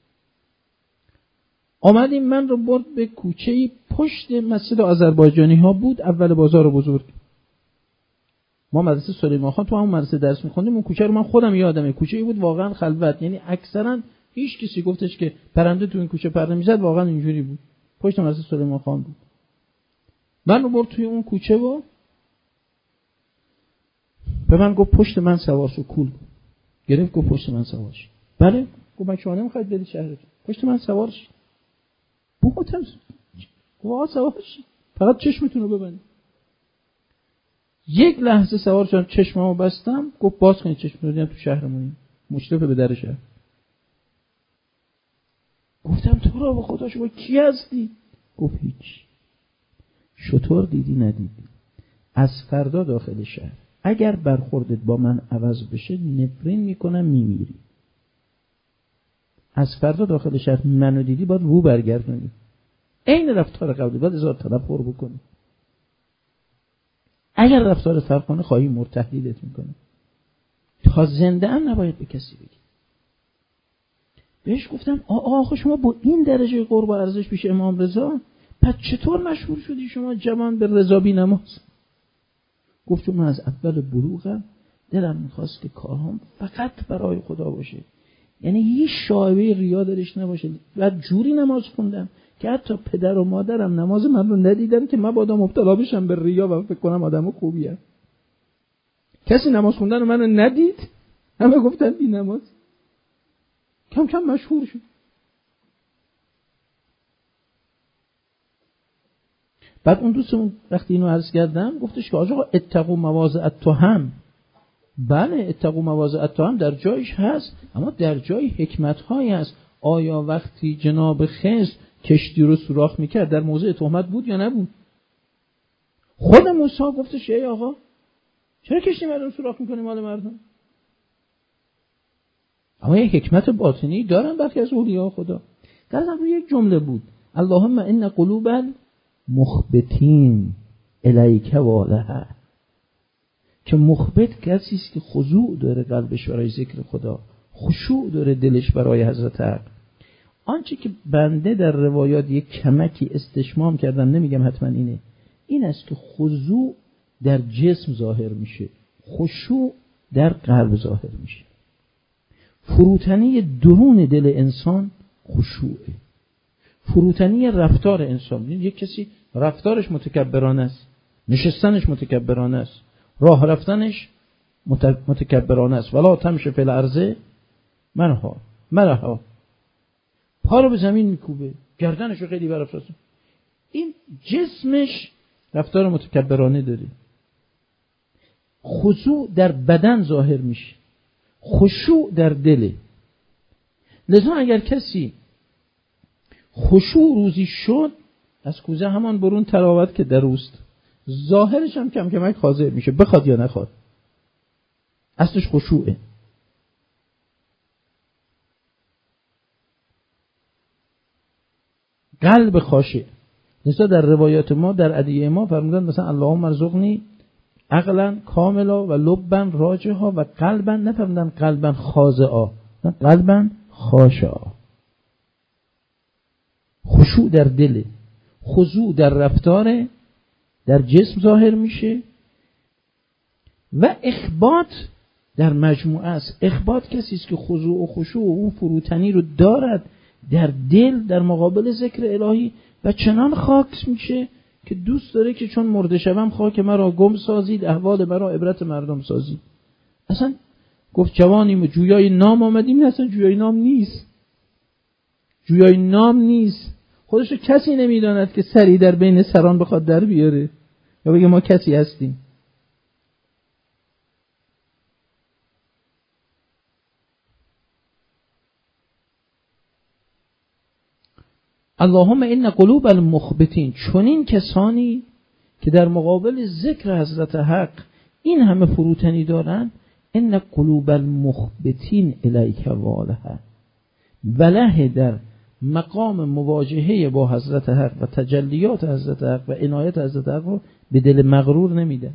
آمدیم، من رو برد به کوچه‌ای پشت مسجد آذربایجانی ها بود، اول بازار بزرگ. ما مدرسه سلیمان خان تو همون مدرسه درس می‌خوندیم. اون کوچه رو من خودم یادمه. کوچه‌ای بود واقعا خلوت، یعنی اکثرا هیچ کسی گفتش که پرنده تو این کوچه پرنده میزد، واقعا اینجوری بود. پشت مدرسه سلیمان خان بود. من رو برد توی اون کوچه و به من گفت پشت من سوار شو. کول گرفت گفت پشت من سوار شو. بله. گفت من شما نمیخواید برید شهرتون؟ پشت من سوار شو. گفتم گفت سوار شو، فقط چشمتون رو ببندید. یک لحظه سوار شدم، چشممو بستم. گفت باز کنید چشمتون رو، دیدم تو شهرمونیم، مشرف به در شهر. گفتم تو را به خدا شما کی هستی؟ گفت هیچ. شطور دیدی ندیدی؟ از فردا داخل شهر اگر برخوردت با من عوض بشه نفرین میکنم میمیری. از فردا داخل شهر منو دیدی باید رو برگردونی، عین رفتار قبلی باید ازاد تنفر بکنی. اگر رفتار فرق کنه خواهی مرد، تهدیدت میکنه. تا زنده هم نباید به کسی بگی. بهش گفتم آقا شما با این درجه قرب و ارزش پیش امام رضا، پس چطور مشهور شدی شما جوان به رضا بی نماز؟ گفت چون من از اول بلوغم دلم میخواست که کارهام فقط برای خدا باشه، یعنی هیچ شایبه ریا درش نباشه. بعد جوری نماز خوندم که حتی پدر و مادرم نماز من رو ندیدن که مبادا مبتلا بشم به ریا و فکر کنم آدم خوبیه. کسی نماز خوندن رو من ندید، همه گفتن بی نماز. کم کم مشهور شد. بعد اون دوستمون وقتی اینو عرض کردم گفتش که آقا اتقوا مواضع التهم. بله اتقوا مواضع التهم در جایش هست، اما در جای حکمت‌هایی هست. آیا وقتی جناب خضر کشتی رو سوراخ میکرد در موضع تهمت بود یا نبود؟ خود موسی گفتش ای آقا چرا کشتی مردم سوراخ میکنی مال مردم؟ اما یک حکمت باطنی دارن برخی از اولیاء خدا. در روی یک جمله بود اللهم ان قلوب المخبتین الیک والها، که مخبت کسی است که خضوع داره قلبش برای ذکر خدا، خشوع داره دلش برای حضرت حق. آنچه که بنده در روایات یک کمکی استشمام کردم، نمیگم حتما اینه، این است که خضوع در جسم ظاهر میشه، خشوع در قلب ظاهر میشه. فروتنی درون دل انسان خشوعه، فروتنی رفتار انسان. یک کسی رفتارش متکبرانه است، نشستنش متکبرانه است، راه رفتنش متکبرانه است. ولا تمشي فی الارض مرحا، پا رو به زمین میکوبه، گردنش رو خیلی برافرازه. این جسمش رفتار متکبرانه داره. خضوع در بدن ظاهر میشه، خشوع در دله. لذا اگر کسی خشوع روزی شد، از کوزه همان برون تراوت که در اوست، ظاهرش هم کم کمک حاضر میشه، بخواد یا نخواد. اصلش خشوعه. قلب خاشع. لذا در روایات ما، در ادعیه ما فرمودن مثلا اللهم ارزقنی عقلا کاملا و لبا راجحا و قلبا، نفرمودن قلبا خاضعا، نه قلبا خاشعا. خشوع در دل، خضوع در رفتار، در جسم ظاهر میشه و اخبات در مجموعه است. اخبات کسی است که خضوع و خشوع و اون فروتنی رو دارد در دل در مقابل ذکر الهی و چنان خاک میشه که دوست داره که چون مرده شوم خاک مرا گم سازید، احوال مرا عبرت مردم سازید. اصلا گفت جوانیم جویای نام آمدیم، نه اصلا جویای نام نیست، جویای نام نیست. خودشو کسی نمیداند که سری در بین سران بخواد در بیاره یا بگه ما کسی هستیم. اللهم ان قلوب المخبتین، چون این کسانی که در مقابل ذکر حضرت حق این همه فروتنی دارن، ان قلوب المخبتین الیک واله، وله در مقام مواجهه با حضرت حق و تجلیات حضرت حق و عنایت حضرت حق رو به دل مغرور نمیدن.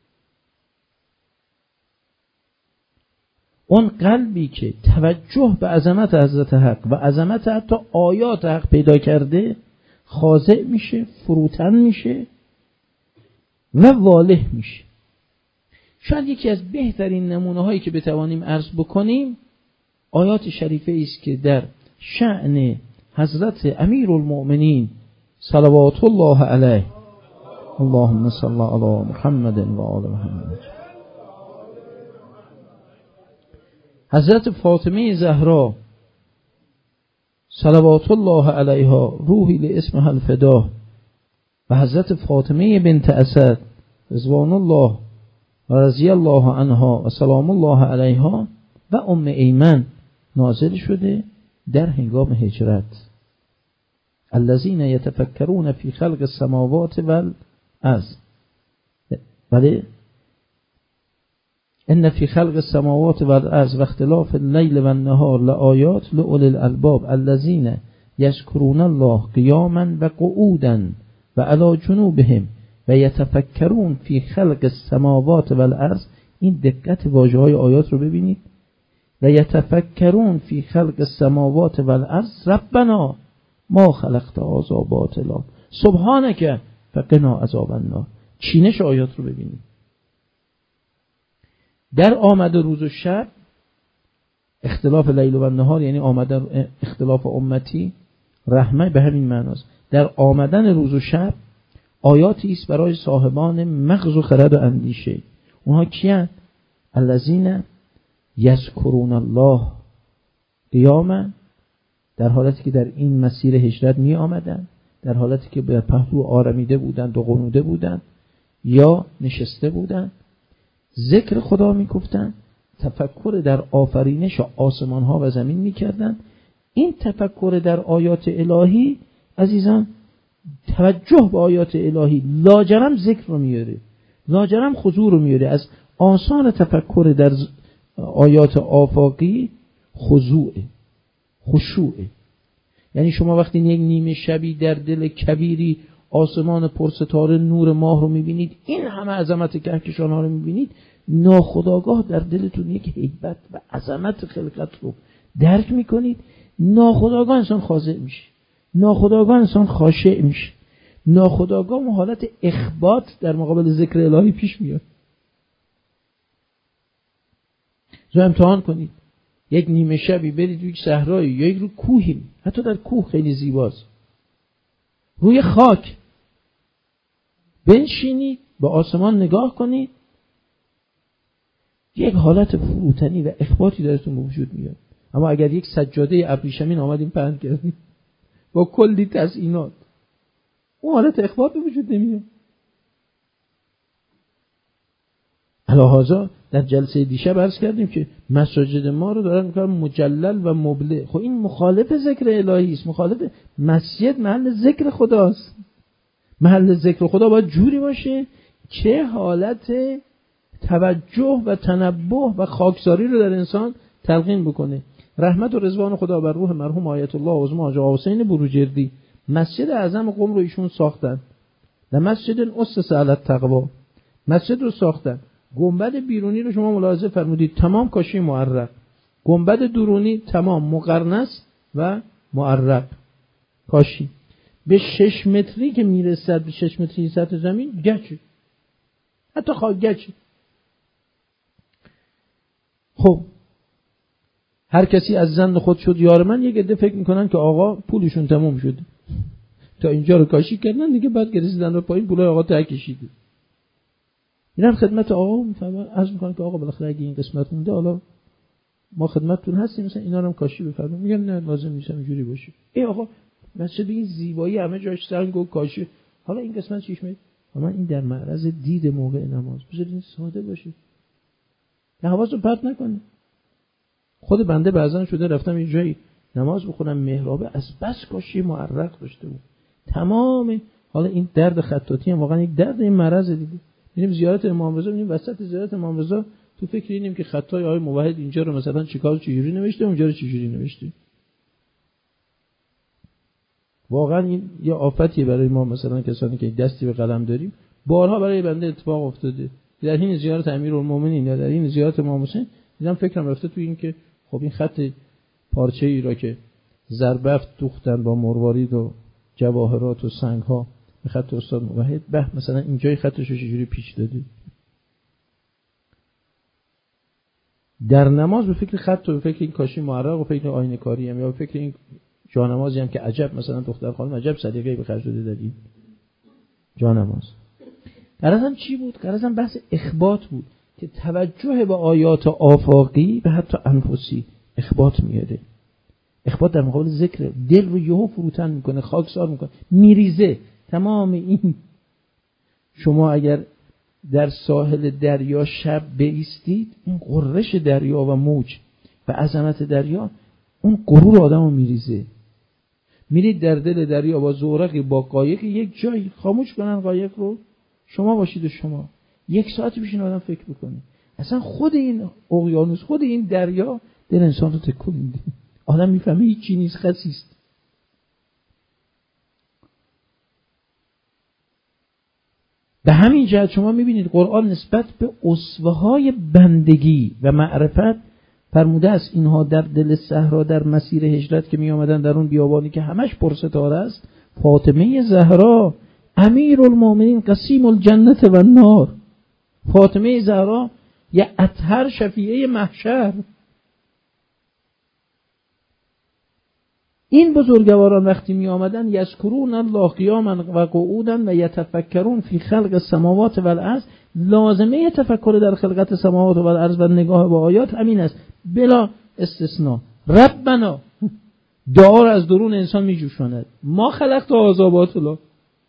اون قلبی که توجه به عظمت حضرت حق و عظمت حتی آیات حق پیدا کرده خاضع میشه، فروتن میشه و واله میشه. شاید یکی از بهترین نمونه هایی که بتوانیم عرض بکنیم آیات شریفه است که در شأن حضرت امیرالمؤمنین صلوات الله علیه، اللهم صل علی محمد و آل محمد، حضرت فاطمه زهرا صلوات الله علیها روحی لاسمها الفدا و حضرت فاطمه بنت اسد رضوان الله و رضی الله عنها و سلام الله علیها و ام ایمن نازل شده در هنگام هجرت. الذین یتفکرون فی خلق السماوات والارض، بله، ان فی خلق السماوات والارض و اختلاف اللیل و النهار لآیات لأولی الالباب الذین یذکرون الله قیاما و قعودا و علی جنوبهم و یتفکرون فی خلق السماوات والارض. این دقت واژه‌های آیات رو ببینید. و یتفکرون فی خلق السماوات والارض ربنا ما خلقت هذا باطلا سبحانک فقنا عذاب النار. چینش آیات رو ببینید. در آمد روز و شب، اختلاف لیل و نهار یعنی آمدن اختلاف امتی، رحمه به همین معناست. در آمدن روز و شب آیاتی است برای صاحبان مغز و خرد و اندیشه. اونها کیان؟ الذین یذکرون الله قیاما، در حالتی که در این مسیر هجرت می آمدن، در حالتی که به پهلو آرمیده بودند و قنوده بودند یا نشسته بودند، ذکر خدا می گفتند، تفکر در آفرینش آسمان ها و زمین می کردند. این تفکر در آیات الهی عزیزان، توجه به آیات الهی لاجرم ذکر رو میاره، لاجرم خضوع رو میاره. از آثار تفکر در آیات آفاقی خضوعه، خشوعه. یعنی شما وقتی یک نیمه شبی در دل کبیری آسمان پرستاره نور ماه رو میبینید، این همه عظمت کهکشان ها رو میبینید، ناخودآگاه در دلتون یک هیبت و عظمت خلقت رو درک میکنید. ناخودآگاه انسان خاضع میشه، ناخودآگاه انسان خاشع میشه، ناخودآگاه حالت اخبات در مقابل ذکر الهی پیش میاد. رو امتحان کنید، یک نیمه شبی برید روی صحرایی یا یک رو کوهی، حتی در کوه خیلی زیباست، روی خاک بنشینید، به آسمان نگاه کنید، یک حالت فروتنی و اخباتی درتون وجود میاد. اما اگر یک سجاده ابریشمین آمدیم پهن کردیم با کلی تزیینات، اون حالت اخبات به وجود نمیاد. علاوه در جلسه دیشب عرض کردیم که مساجد ما رو دارن میکنن مجلل و مبله. خب این مخالف ذکر الهی است، مخالف. مسجد محل ذکر خداست، محل ذکر خدا باید جوری باشه چه حالت توجه و تنبه و خاکساری رو در انسان تلقین بکنه. رحمت و رضوان خدا بر روح مرحوم آیت الله عظما حاج حسین بروجردی، مسجد اعظم قم رو ایشون ساختن، و مسجد اسس علی التقوا، مسجد رو ساختن. گنبد بیرونی رو شما ملاحظه فرمودید تمام کاشی معرق، گنبد درونی تمام مقرنس و معرق کاشی. به 6 متری که میرسد، به 6 متری سطح زمین، گچه، حتی خاک گچه. خب هر کسی از زن خود شد یار من، یک عده فکر میکنن که آقا پولشون تموم شد، تا اینجا رو کاشی کردن دیگه، بعد رسیدن رو پایین پولای آقا ته کشیده. میرن خدمت آقا میفهمن، عرض میکنن که آقا بالاخره اگه این قسمت مونده حالا ما خدمتتون هستیم، مثلا اینا رو هم کاشی بفرمایید. میگن نه لازم نیست اینجوری باشه. ای آقا مسجد این زیبایی همه جاش سنگ و کاشی، حالا این قسمت چیش میاد؟ اما این در معرض دید موقع نماز، بذارید ساده باشه، حواسو پرت نکنه. خود بنده بعضن شده رفتم یه جایی نماز بخونم، محرابه از بس کاشی معرق داشته بود تمام. حالا این درد خطاطی هم واقعا یک درد این مرض دیگه. میریم زیارت امام رضا، میریم وسط زیارت امام رضا تو فکر اینیم که خطای آقای موحد اینجا رو مثلا چجوری نوشته، اونجا رو چجوری نوشته. واقعا این یه آفتیه برای ما، مثلا کسانی که دستی به قلم داریم. بارها برای بنده اتفاق افتاده در این زیارت امیرالمومنین یا در این زیارت امام حسین، دیدم فکرم رفته تو این که خب این خط پارچه ای را که زربفت دوختن با مروارید و جواهرات و سنگ ها به خط استاد موحد، به مثلا اینجای خطش رو چجوری پیچ دادی. در نماز به فکر خط و به فکر این کاشی معرق و فکر آینه کاری هم، یا به فکر این جانمازی هم که عجب مثلا دختر خانم عجب صدقه‌ای به خرج داده در این جانماز. غرضم چی بود؟ غرضم بحث اخبات بود که توجه به آیات آفاقی به حتی انفسی اخبات میاره. اخبات در مقابل ذکر، دل رو یهو فروتن میکنه، خاکسار میکنه، میریزه. تمام این شما اگر در ساحل دریا شب بایستید، این غرش دریا و موج و عظمت دریا اون غرور آدمو میریزه. میرید در دل دریا با زورقی با قایق، یک جای خاموش کنن قایق رو، شما باشید و شما 1 ساعت بشین آدم فکر بکنه. اصلا خود این اقیانوس، خود این دریا دل انسان رو تکون میده. آدم میفهمه هیچی نیست، خسیست. به همین جهت شما میبینید قرآن نسبت به اسوه‌های بندگی و معرفت فرموده است اینها در دل صحرا در مسیر هجرت که می آمدن در اون بیابانی که همش پرستاره است، فاطمه زهرا امیرالمومنین قسیم الجنت و النار، فاطمه زهرا یه اطهر شفیعه محشر. این بزرگواران وقتی می آمدن یذکرون الله قیاما و قعودا و یتفکرون فی خلق السماوات و الارض، لازمه تفکر در خلقت سماوات و الارض و نگاه به آیات همین است بلا استثناء. ربنا، دعا را از درون انسان می جوشاند، ما خلقت هذا باطلا.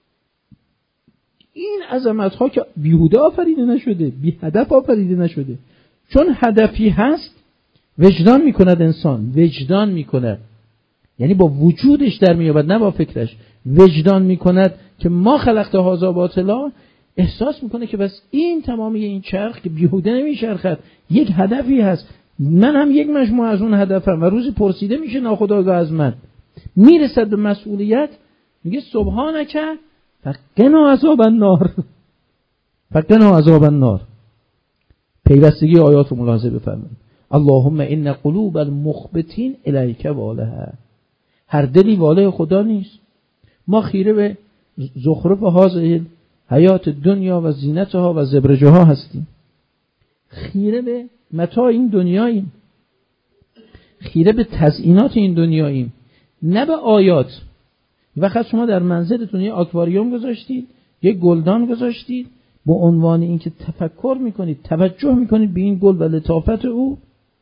این عظمت ها که بیهوده آفریده نشده، بی هدف آفریده نشده، چون هدفی هست وجدان می کند انسان، وجدان می کند، یعنی با وجودش در میابد نه با فکرش، وجدان میکند که ما خلقت هذا باطلا، احساس میکنه که بس این تمامی این چرخ که بیهوده نمیچرخد، یک هدفی هست، من هم یک مجموعه از اون هدفم و روزی پرسیده میشه ناخودآگاه از من، میرسد به مسئولیت، میگه سبحانک فقنا عذاب النار، فقنا عذاب النار. پیوستگی آیات رو ملاحظه بفرمایید. اللهم ان قلوب المخبتین الیک والها، هر دلی واله خدا نیست. ما خیره به زخرف هذه حیات دنیا و زینتها و زبرجها هستیم، خیره به متاع این دنیاییم، خیره به تزیینات این دنیاییم، نه به آیات. وقت شما در منزلتون یه آکواریوم گذاشتید، یه گلدان گذاشتید، به عنوان اینکه تفکر میکنید، توجه میکنید به این گل و لطافت او،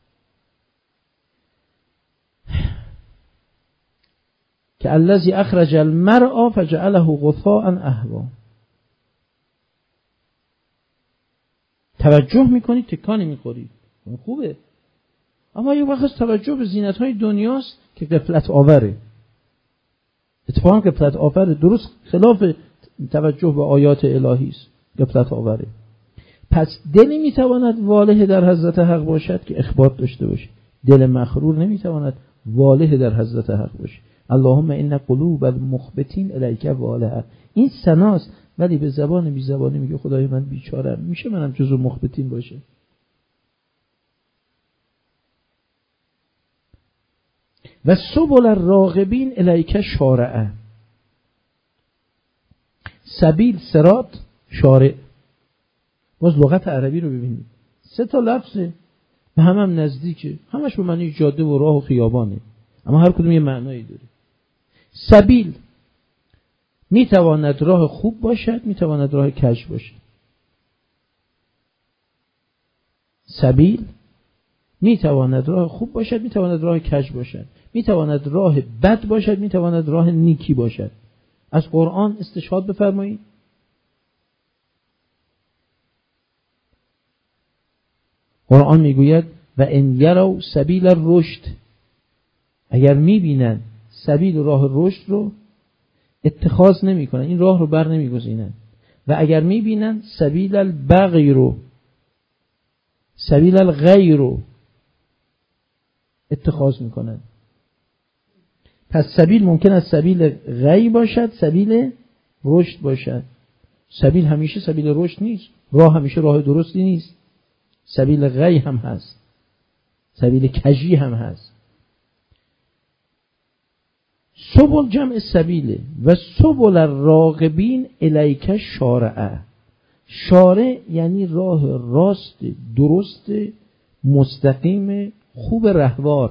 که الذی اخرج المرعى فجعله غثاء احوا، توجه میکنید تکانی میخورید، خوبه. اما یه وقت توجه به زینت های دنیاست که غفلت آوره، اتفاقا غفلت آوره، درست خلاف توجه به آیات الهی است، غفلت آوره. پس دلی میتواند واله در حضرت حق باشد که اخبات داشته باشه، دل مخرور نمیتواند واله در حضرت حق باشه. اللهم ان قلوب المخبتین الیک والها، این ثناست، ولی به زبان بی زبانی میگه خدای من بیچاره‌ام، میشه منم جزو مخبتین باشه؟ و سبل الراغبین الیک شارعه، سبیل صراط شارع. باز لغت عربی رو ببینید، 3 لفظه، به هم نزدیکه، همش به معنی جاده و راه و خیابانه، اما هر کدوم یه معنایی داره. سبیل میتواند راه خوب باشد، میتواند راه کج باشد. سبیل میتواند راه خوب باشد، میتواند راه کج باشد، میتواند راه بد باشد، میتواند راه نیکی باشد. از قرآن استشهاد بفرمایید. قرآن میگوید و ان یروا سبیل الرشد، اگر میبینن سبیل و راه رشد رو اتخاذ نمیکنن، این راه رو بر نمیگزینن، و اگر میبینن سبیل البغی رو، سبیل الغی رو اتخاذ میکنن. پس سبیل ممکن است سبیل غی باشد، سبیل رشد باشد. سبیل همیشه سبیل رشد نیست، راه همیشه راه درستی نیست. سبیل غی هم هست، سبیل کجی هم هست. سبل جمع سبیله و سبل الراغبین الیک شارعه. شارع یعنی راه راست، درست، مستقیم، خوب، رهوار.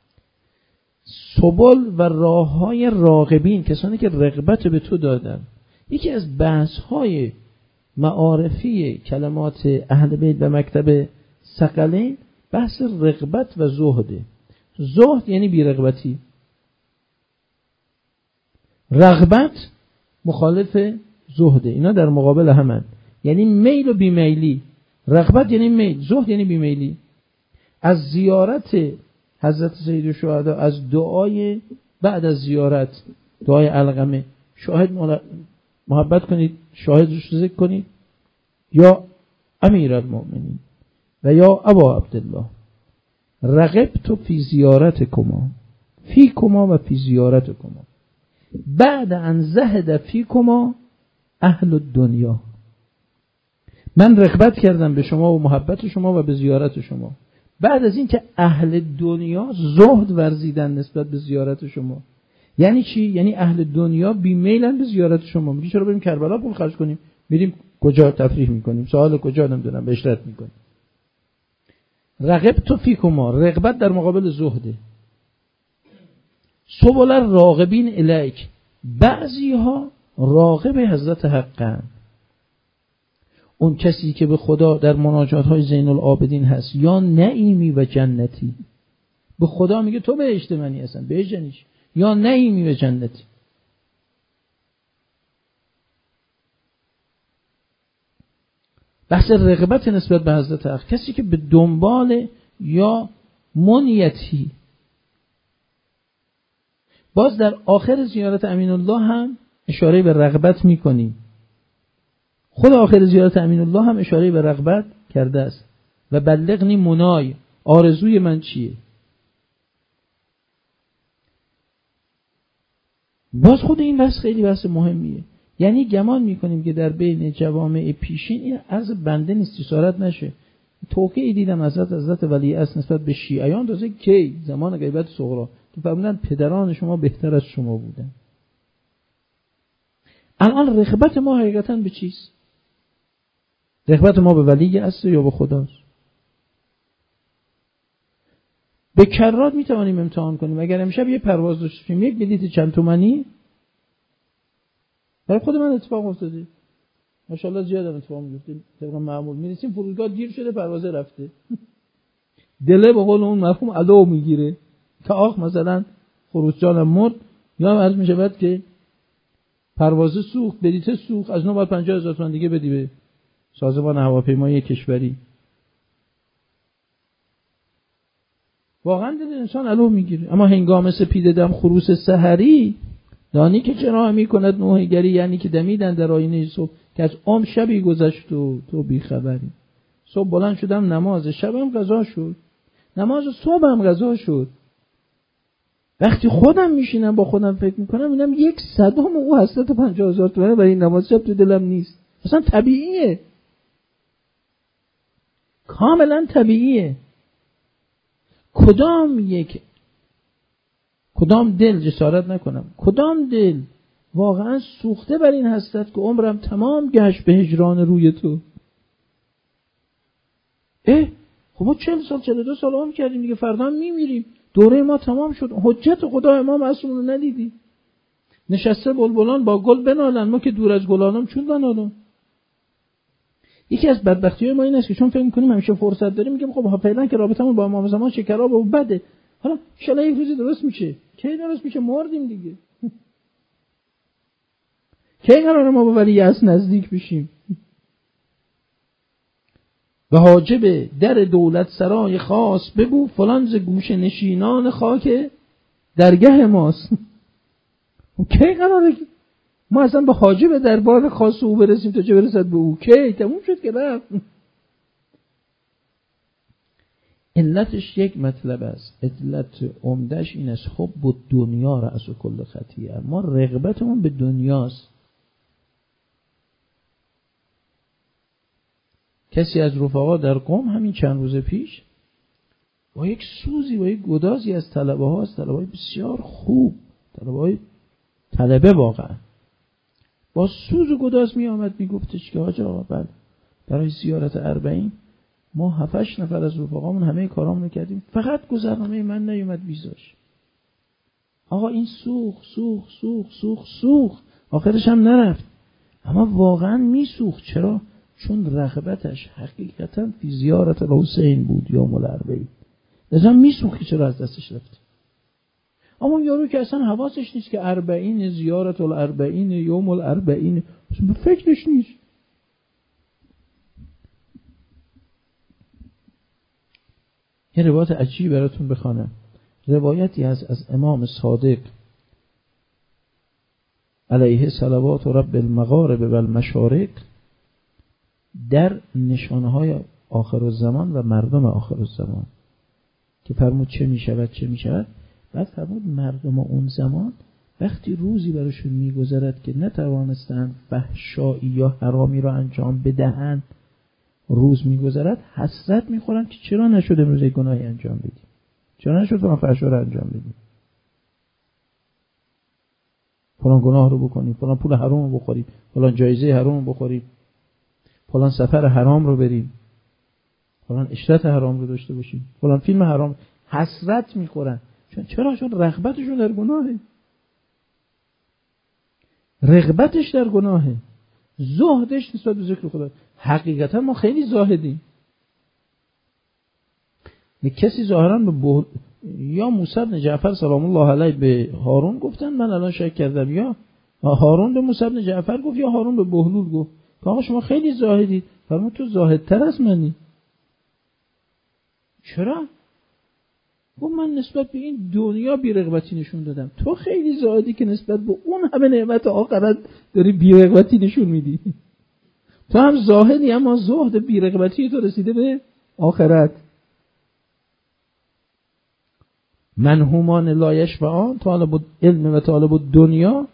سبل و راههای راغبین، کسانی که رغبت به تو دادن. یکی از بحث‌های معارفی کلمات اهل بیت و مکتب ثقلین بحث رغبت و زهده. زهد یعنی بی‌رغبتی، رغبت مخالف زهده، اینا در مقابل همن، یعنی میل و بیمیلی. رغبت یعنی میل، زهد یعنی بیمیلی. از زیارت حضرت سید الشهدا، از دعای بعد از زیارت، دعای علقمه، شاهد محبت کنید، شاهد رو ذکر کنید، یا امیر المؤمنین و یا ابا عبدالله رغبت فی زیارتکما، فی کما و فی زیارتکما بعد ان زهد فی کما اهل الدنیا. من رغبت کردم به شما و محبت شما و به زیارت شما، بعد از این که اهل دنیا زهد ورزیدن نسبت به زیارت شما. یعنی چی؟ یعنی اهل دنیا بیمیلن به زیارت شما. میگی چرا بریم کربلا پول خرج کنیم، میریم کجا تفریح میکنیم، سوال کجا نمیدونم به اشرت میکنیم. رغبت فیکما، رغبت در مقابل زهده. سبل الراغبین الیک، بعضی ها راغب حضرت حقن، اون کسی که به خدا در مناجات های زین العابدین هست، یا نعیمی و جنتی، به خدا میگه تو بهشت منی، اصلا بهشت جنیش، یا نعیمی و جنتی. بحث رغبت نسبت به حضرت حق، کسی که به دنبال یا منیتی. باز در آخر زیارت امین الله هم اشاره به رغبت میکنیم. خود آخر زیارت امین الله هم اشاره به رغبت کرده است. و بلغنی منای، آرزوی من چیه. باز خود این بحث خیلی بحث مهمیه. یعنی گمان میکنیم که در بین جوامع پیشین این عرض بنده نیست، جسارت نشه. توقیعی دیدم حضرت ولی اصل نسبت به شیعیان، دوزه کی زمان غیبت صغرا، که فرمودن پدران شما بهتر از شما بودن. الان رغبت ما حقیقتا به چیست؟ رغبت ما به ولی اصل یا به خداست؟ به کرات میتوانیم امتحان کنیم. اگر امشب یه پرواز داشتیم، یک بلیت چند تومانی، برای خود من اتفاق افتاده، ماشاءالله زیاد اتفاق میفته، طبق معمول میرسیم فرودگاه دیر شده، پرواز رفته، دله به قول اون مفهوم علو میگیره که آخ مثلا خروس جانم مرد، یا عرض میشه بعد که پرواز سوخت، بلیت سوخت، از 950,000 تومان دیگه بدی به سازمان هواپیمایی کشوری. واقعا دل انسان علو میگیره. اما هنگام سپیده دم خروس سحری، دانی که چرا میکند نوحگری، یعنی که دمیدن در آینه صبح که از شبی گذشت و تو بیخبری. صبح بلند شدم نماز شبم قضا شد، نماز صبحم قضا شد. وقتی خودم میشینم با خودم فکر میکنم، اینم 1/100 او حسرت 50,000 تومانه برای این نماز شب تو دلم نیست. اصلا طبیعیه، کاملا طبیعیه. کدام دل جسارت نکنم، کدام دل واقعا سوخته بر این حسرت که عمرم تمام گشت به هجران روی تو. خب ما 40 سال 42 سال عمر کردیم دیگه، فردا هم میمیریم، دوره ما تمام شد. حجت خدا امام معصوم رو ندیدی؟ نشسته بلبلان با گل بنالن، ما که دور از گلانم چون بنالم. یکی از بدبختی‌های ما این است که چون فکر می‌کنیم همیشه فرصت داریم، میگیم خب فعلا که رابطمون با امام زمان شکراب و بده، حالا ان شاءالله یک روزی درست میشه. کی درست میشه؟ مردیم دیگه. کی قراره ما با ولی اصل نزدیک بشیم؟ به حاجب در دولت سرای خاص بگو، فلان ز گوش نشینان خاک درگه ماست. کی قراره ما اصلا به حاجب دربار خاص او برسیم تا چه برسد به او؟ کی؟ تموم شد که رفت. علتش یک مطلب است، علت عمدش این است حب و دنیا رأس کل خطیئه. ما رغبتمون به دنیاست. کسی از رفقا در قم همین چند روز پیش با یک سوزی و یک گدازی از طلبه ها، از طلبه های بسیار خوب، طلبه واقعا با سوز و گداز می آمد، می گفتش که حاج آقا بله برای زیارت 40 ما 7-8 نفر از رفقامون همه کارامونو کردیم، فقط گذرنامه من نیومد ویزاش. آقا این سوخ آخرش هم نرفت، اما واقعا می سوخت. چرا؟ چون رغبتش حقیقتا فی زیارت الحسین بود یوم الاربعین، لذا می سوخت. چرا از دستش رفت؟ اما اون یارو که اصلا حواسش نیست که 40 زیارت الاربعین یوم الاربعین، اصلا به فکرش نیست. یه روایت عجیب براتون بخوانم. روایتی هست از امام صادق علیه صلوات رب المغارب و المشارق در نشانه‌های آخر الزمان و مردم آخر الزمان که فرمود چه میشود. بعد فرمود مردم اون زمان وقتی روزی براشون میگذرد که نتوانستند فحشایی یا حرامی را انجام بدهند، روز میگذرد حسرت میخورن که چرا نشد امروز گناهی انجام بدیم، چرا نشد فلان فحشا رو انجام بدیم، فلان گناه رو بکنیم، فلان پول حرام رو بخوریم، فلان جایزه حرام رو بخوریم، فلان سفر حرام رو بریم، فلان اشتراط حرام رو داشته باشیم، فلان فیلم حرام. حسرت میخورن. چرا؟ چون رغبتشون در گناهه، رغبتش در گناهه، زهدش نسبت به ذکر خدا. حقیقتا ما خیلی زاهدیم. کسی ظاهرا به یا موسی بن جعفر سلام الله علیه به هارون گفتن، من الان شک کردم، یا هارون به موسی بن جعفر گفت یا هارون به بهلول گفت که آقا شما خیلی زاهدید. فرمود تو زاهدتر از منی. چرا؟ گفت من نسبت به این دنیا بی‌رغبتی نشون دادم. تو خیلی زاهدی که نسبت به اون همه نعمت آخرت داری بی‌رغبتی نشون میدی. تو هم زاهدی اما زهد بی‌رغبتی تو رسیده به آخرت. منهومان لا یشبعان، طالب علم و طالب دنیا.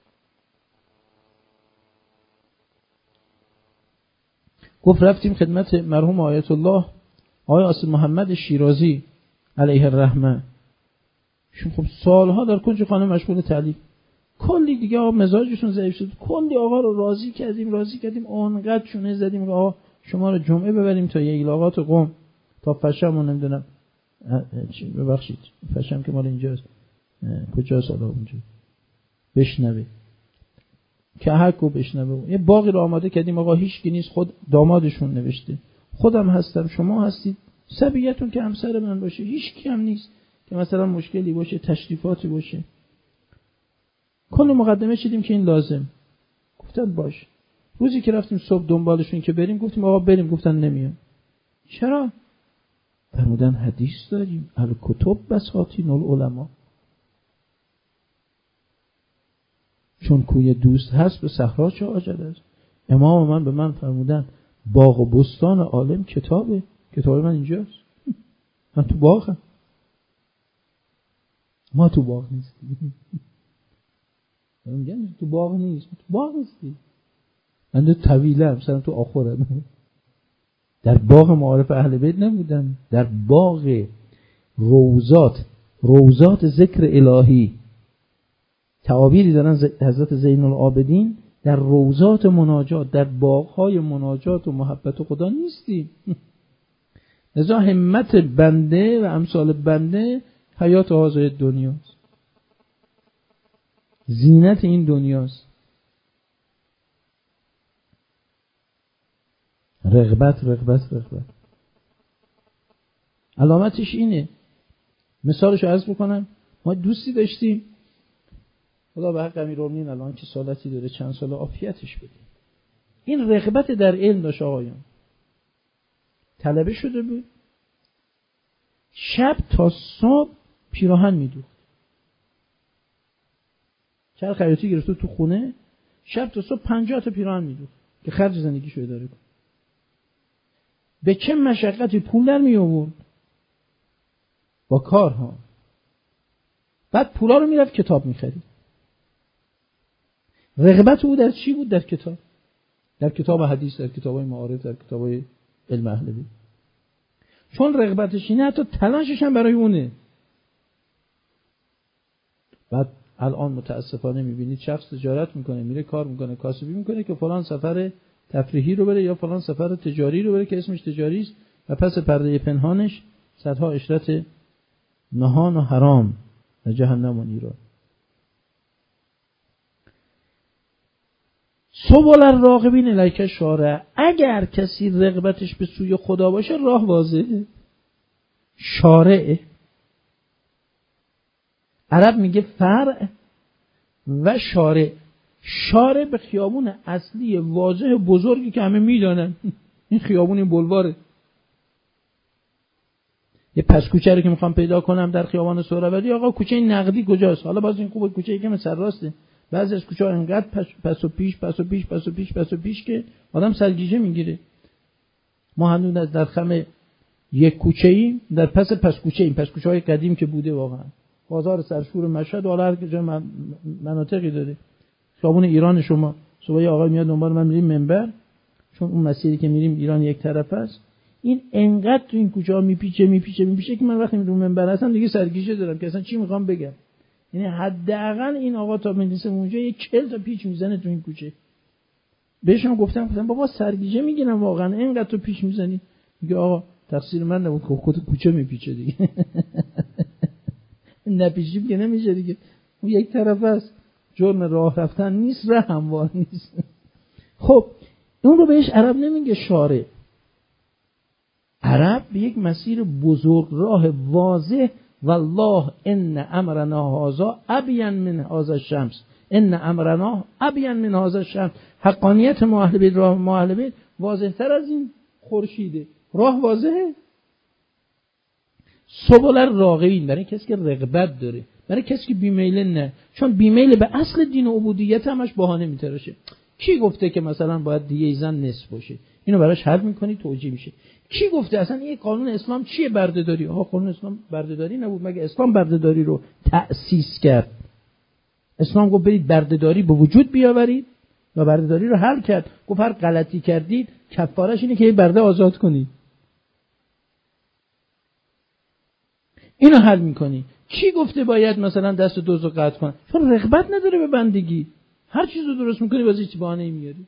گفت رفتیم خدمت مرحوم آیت الله آقای آصف محمد شیرازی علیه الرحمه، شون خب سالها در کنج خانه مشغول تعلیم، کلی دیگه آقا مزاجشون ضعیف شد، کلی آقا رو راضی کردیم اونقدر شونه زدیم که آقا شما رو جمعه ببریم تا ییلاقات قم، تا فشم، نمیدونم ببخشید فشم که مال اینجاست، کجاست حالا اونجا، بشنوه که حقو بشنوه. یه باقی رو آماده کردیم آقا، هیچ کی نیست، خود دامادشون نوشته، خودم هستم، شما هستید، سبیتون که همسر من باشه، هیچ کی هم نیست که مثلا مشکلی باشه، تشریفاتی باشه. کل مقدمه چیدیم که این لازم. گفتن باش. روزی که رفتیم صبح دنبالشون که بریم، گفتیم آقا بریم، گفتن نمیام. چرا؟ فرمودن حدیث داریم الکتب بساطین العلماء، چون کوی دوست هست به صحرا چه حاجت است. امام من به من فرمودن باغ و بستان عالم کتابه، کتاب من اینجاست، من تو باغم، ما تو باغ نیستیم. میگن تو باغ نیست، تو باغ نیستی، من تو طویله مثلا تو آخرم، در باغ معارف اهل بیت نبودم، در باغ روضات ذکر الهی. تعابیری دارن حضرت زین العابدین، در روضات مناجات، در باغهای مناجات و محبت خدا نیستیم. لذا همت بنده و امثال بنده حیات حاضر دنیاست، زینت این دنیاست. رغبت رغبت رغبت. علامتش اینه. مثالش رو عرض بکنم. ما دوستی داشتیم، خدا به حق امیرالمومنین الان که سالتی داره چند سال عافیتش بده، این رغبت در علم داشت آقایان. طلبه شده بود، شب تا صبح پیراهن میدوخت، چرا خیاطی گرفته تو خونه، شب تا صبح 50 تا پیراهن میدوخت که خرج زندگیشو اداره کنه. به چه مشقتی پول در می آورد؟ با کارها. بعد پولا رو میرفت کتاب میخرید. رغبت او در چی بود؟ در کتاب، در کتاب حدیث، در کتاب‌های معارف، در کتاب‌های علم اهل بیت. چون رغبتش اینه حتی تلاشش هم برای اونه. بعد الان متاسفانه میبینید شخص تجارت میکنه، میره کار میکنه، کاسبی میکنه که فلان سفر تفریحی رو بره یا فلان سفر تجاری رو بره که اسمش تجاری است و پس پرده پنهانش صدها عشرت نهان و حرام و جهنم و نیران. سبل الراغبین الیک شارع. اگر کسی رغبتش به سوی خدا باشه راه واضحه، شارعه. عرب میگه فرع و شارع. شارع به خیابون اصلی واضح بزرگی که همه میدانن، این خیابون بلواره. یه پس کوچه رو که میخوام پیدا کنم در خیابان سهروردی، آقا کوچه نقدی کجاست؟ حالا باز این خوبه کوچه‌ای که مثلا راسته، بعضی از کوچه‌ها انقدر پس و پیش که آدم سرگیجه میگیره. ما هنوز در خم یک کوچه‌ای، در پس کوچه‌ای، پس کوچه‌های قدیم که بوده واقعا. بازار سرشور مشهد و هر کجا مناطقی داره. خیابون ایران شما صبح یه آقای میاد دنبال من، میریم منبر، چون اون مسیری که میریم ایران یک طرف است. این انقدر تو این کوچه‌ها میپیچه که من وقتی میرم منبر هستم دیگه سرگیجه دارم که اصلا چی میخوام بگم. یعنی حداقل این آقا تا میرسه اونجا یک 40 تا پیچ میزنه تو این کوچه. بهشون گفتم بابا سرگیجه میگیرم واقعا، اینقدر تو پیچ میزنی. میگه آقا تقصیر من نبود، خود کوچه میپیچه دیگه. نپیچیم که نمیشه دیگه، اون یک طرف است. جرم راه رفتن نیست، راه هموار نیست. خب اون رو بهش عرب نمیگه شارع. عرب به یک مسیر بزرگ راه واضح، والله ان امرنا هذا ابین من هذا الشمس، ان امرنا ابین من هذا الشمس. حقانیت ما اهل بیت، راه ما اهل بیت واضح تر از این خورشیده، راه واضحه. سبل الراغبین برای کسی که رغبت داره، برای کسی که بیمیل نه، چون بیمیل به اصل دین و عبودیت همش بهانه میتراشه. کی گفته که مثلا باید دیگه زن نصف باشه؟ اینو براش حل میکنی توجیه میشه. کی گفته اصلا این قانون اسلام چیه بردهداری؟ قانون اسلام بردهداری نبود، مگه اسلام بردهداری رو تأسیس کرد؟ اسلام گفت برید بردهداری به وجود بیاورید و بردهداری رو حل کرد. گفت هر غلطی کردید کفارش اینه که برده آزاد کنید. اینو حل میکنی. کی گفته باید مثلا دست دزد رو قطع کن؟ چون رغبت نداره به بندگی، هر چیز رو درست میکنی واسه هیچ بهانه‌ای میاری.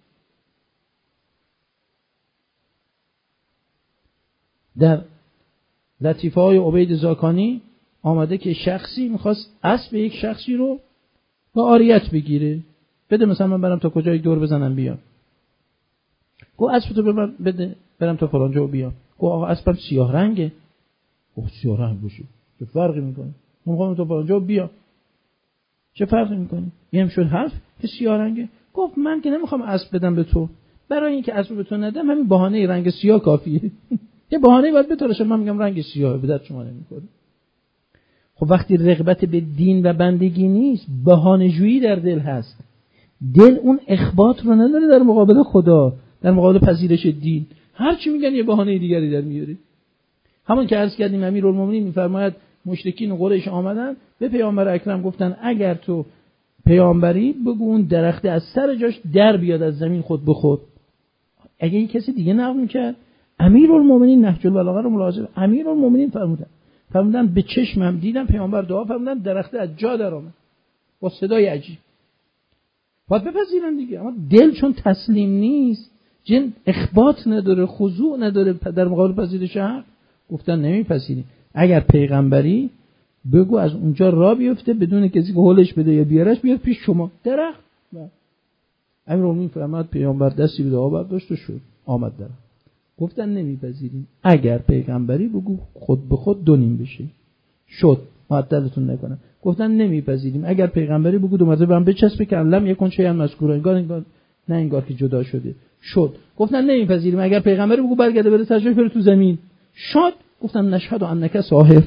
در لطیفه های عبید زاکانی آمده که شخصی میخواست اسب یک شخصی رو با عاریت بگیره، بده مثلا من برم تا کجای دور بزنم بیام. گفت اسب تو به من بده برم تا فلان جا بیام. گفت آقا اسبم سیاه رنگه. گفت سیاه رنگ باشه چه فرقی میکنه؟ من میخوام تا فلان جا بیام، چه فرقی میکنه؟ این هم شد حرف که سیاه رنگه. گفت من که نمیخوام اسب بدم به تو، برای اینکه اسب به تو ندم همین بهانه رنگ سیاه کافیه. یه بهانه باید بتراشم، من میگم رنگ سیاه به درد شما نمیخوره. خب وقتی رغبت به دین و بندگی نیست، بهانه‌جویی در دل هست. دل اون اخبات رو نداره در مقابل خدا، در مقابل پذیرش دین. هر چی میگن یه بهانه دیگری در میاره. همون که عرض کردیم امیرالمومنین میفرماید مشرکین قریش آمدن به پیامبر اکرم گفتن اگر تو پیامبری بگو اون درخت از سر جاش در بیاد از زمین خود به خود. اگه این کسی دیگه نقل میکرد، امیرالمومنین نهج البلاغه رو ملاحظه، امیرالمومنین فرمودن به چشمم دیدم پیامبر دعا فرمودن درخت از جا در آمد با صدای عجیب. باید بپذیرن دیگه. اما دل چون تسلیم نیست، جن اخبات نداره، خضوع نداره در مقابل پذیرش حق، گفتن نمیپذیریم. اگر پیغمبری بگو از اونجا راه بیفته بدون کسی که هولش بده یا بیارش بیاد پیش شما. درخت. امیرالمومنین فرمود پیامبر دستی به دعا برداشت و شد آمد درخت. گفتن نمیپذیریم. اگر پیغمبری بگو خود به خود دونیم بشه. شد. معطلتون نکنم. گفتن نمیپذیریم. اگر پیغمبری بگو دو مرتبه هم بچسبه که علم یکون شیئا مذکورا، انگار نه انگار که جدا شده. شد. گفتن نمیپذیریم. اگر پیغمبری بگو برگرده بره تشریف بره تو زمین. شد. گفتن نشهد انک ساحر.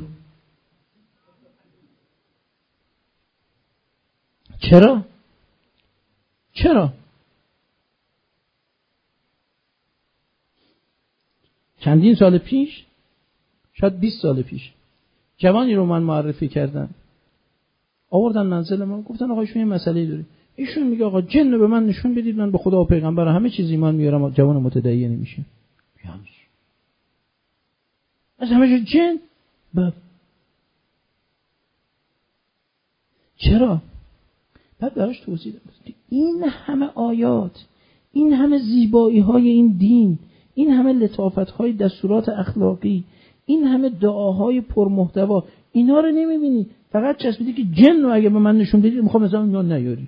چرا؟ چندین سال پیش، شاید 20 سال پیش، جوانی رو من معرفی کردن، آوردن منزل ما، گفتن آقا شما یه مسئله داری. ایشون میگه آقا جن رو به من نشون بدید، من به خدا و پیغمبر همه چیز ایمان میارم. جوان متدین نمیشه. از همه جن. چرا؟ بعد براش توضیح دادم این همه آیات، این همه زیبایی های این دین، این همه لطافت های دستورات اخلاقی، این همه دعاهای پرمحتوا، اینا رو نمیبینی، فقط چسبیدی که جن رو اگه به من نشون بدید میخوام مثلا اینا نیاری.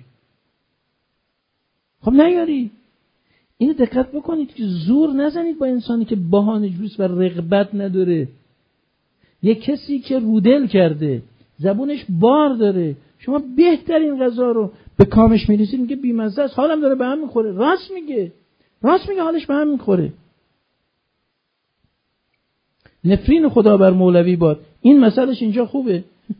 خب نیاری. اینو دقت بکنید که زور نزنید با انسانی که بهانه‌جوست و رغبت نداره. یه کسی که رودل کرده، زبونش بار داره، شما بهترین غذا رو به کامش میریزید میگه بی‌مزه است، حالم داره به هم میخوره. راست میگه حالش به هم میخوره. نفرین خدا بر مولوی باد. این مسئلهش اینجا خوبه.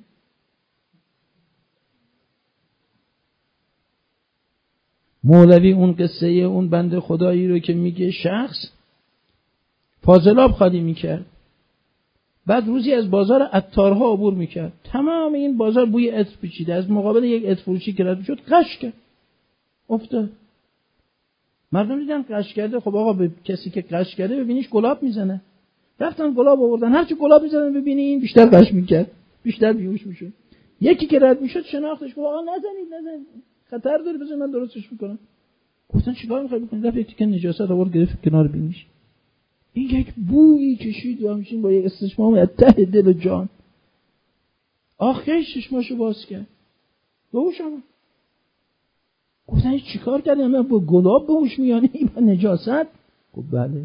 مولوی اون قصه اون بنده خدایی رو که میگه شخص فاضلاب خالی میکرد، بعد روزی از بازار عطارها عبور میکرد، تمام این بازار بوی عطر پیچیده، از مقابل یک عطر فروشی که رد شد قش کرد، افتاد. مردم دیدن قش کرده، خب آقا به کسی که قش کرده ببینیش گلاب میزنه، رفتن گلاب آوردن، هرچی گلاب میزنن ببینی این بیشتر قش میکرد، بیشتر بیهوش میشد. یکی که رد میشد شناختش، گفت آقا نزنید خطر داره، بذار من درستش میکنم. گفتن چیکار میخوای بکنی؟ رفت یکی که نجاست آورد گرفت کنار بینیش. این یک بویی کشید و همچین با یک استشمام از ته دل و جان آخه چشماشو باز کرد. بهوشم. گفتن این چیکار کردی؟ من با گلاب بهوش میانه این با نجاست؟ گفت بله.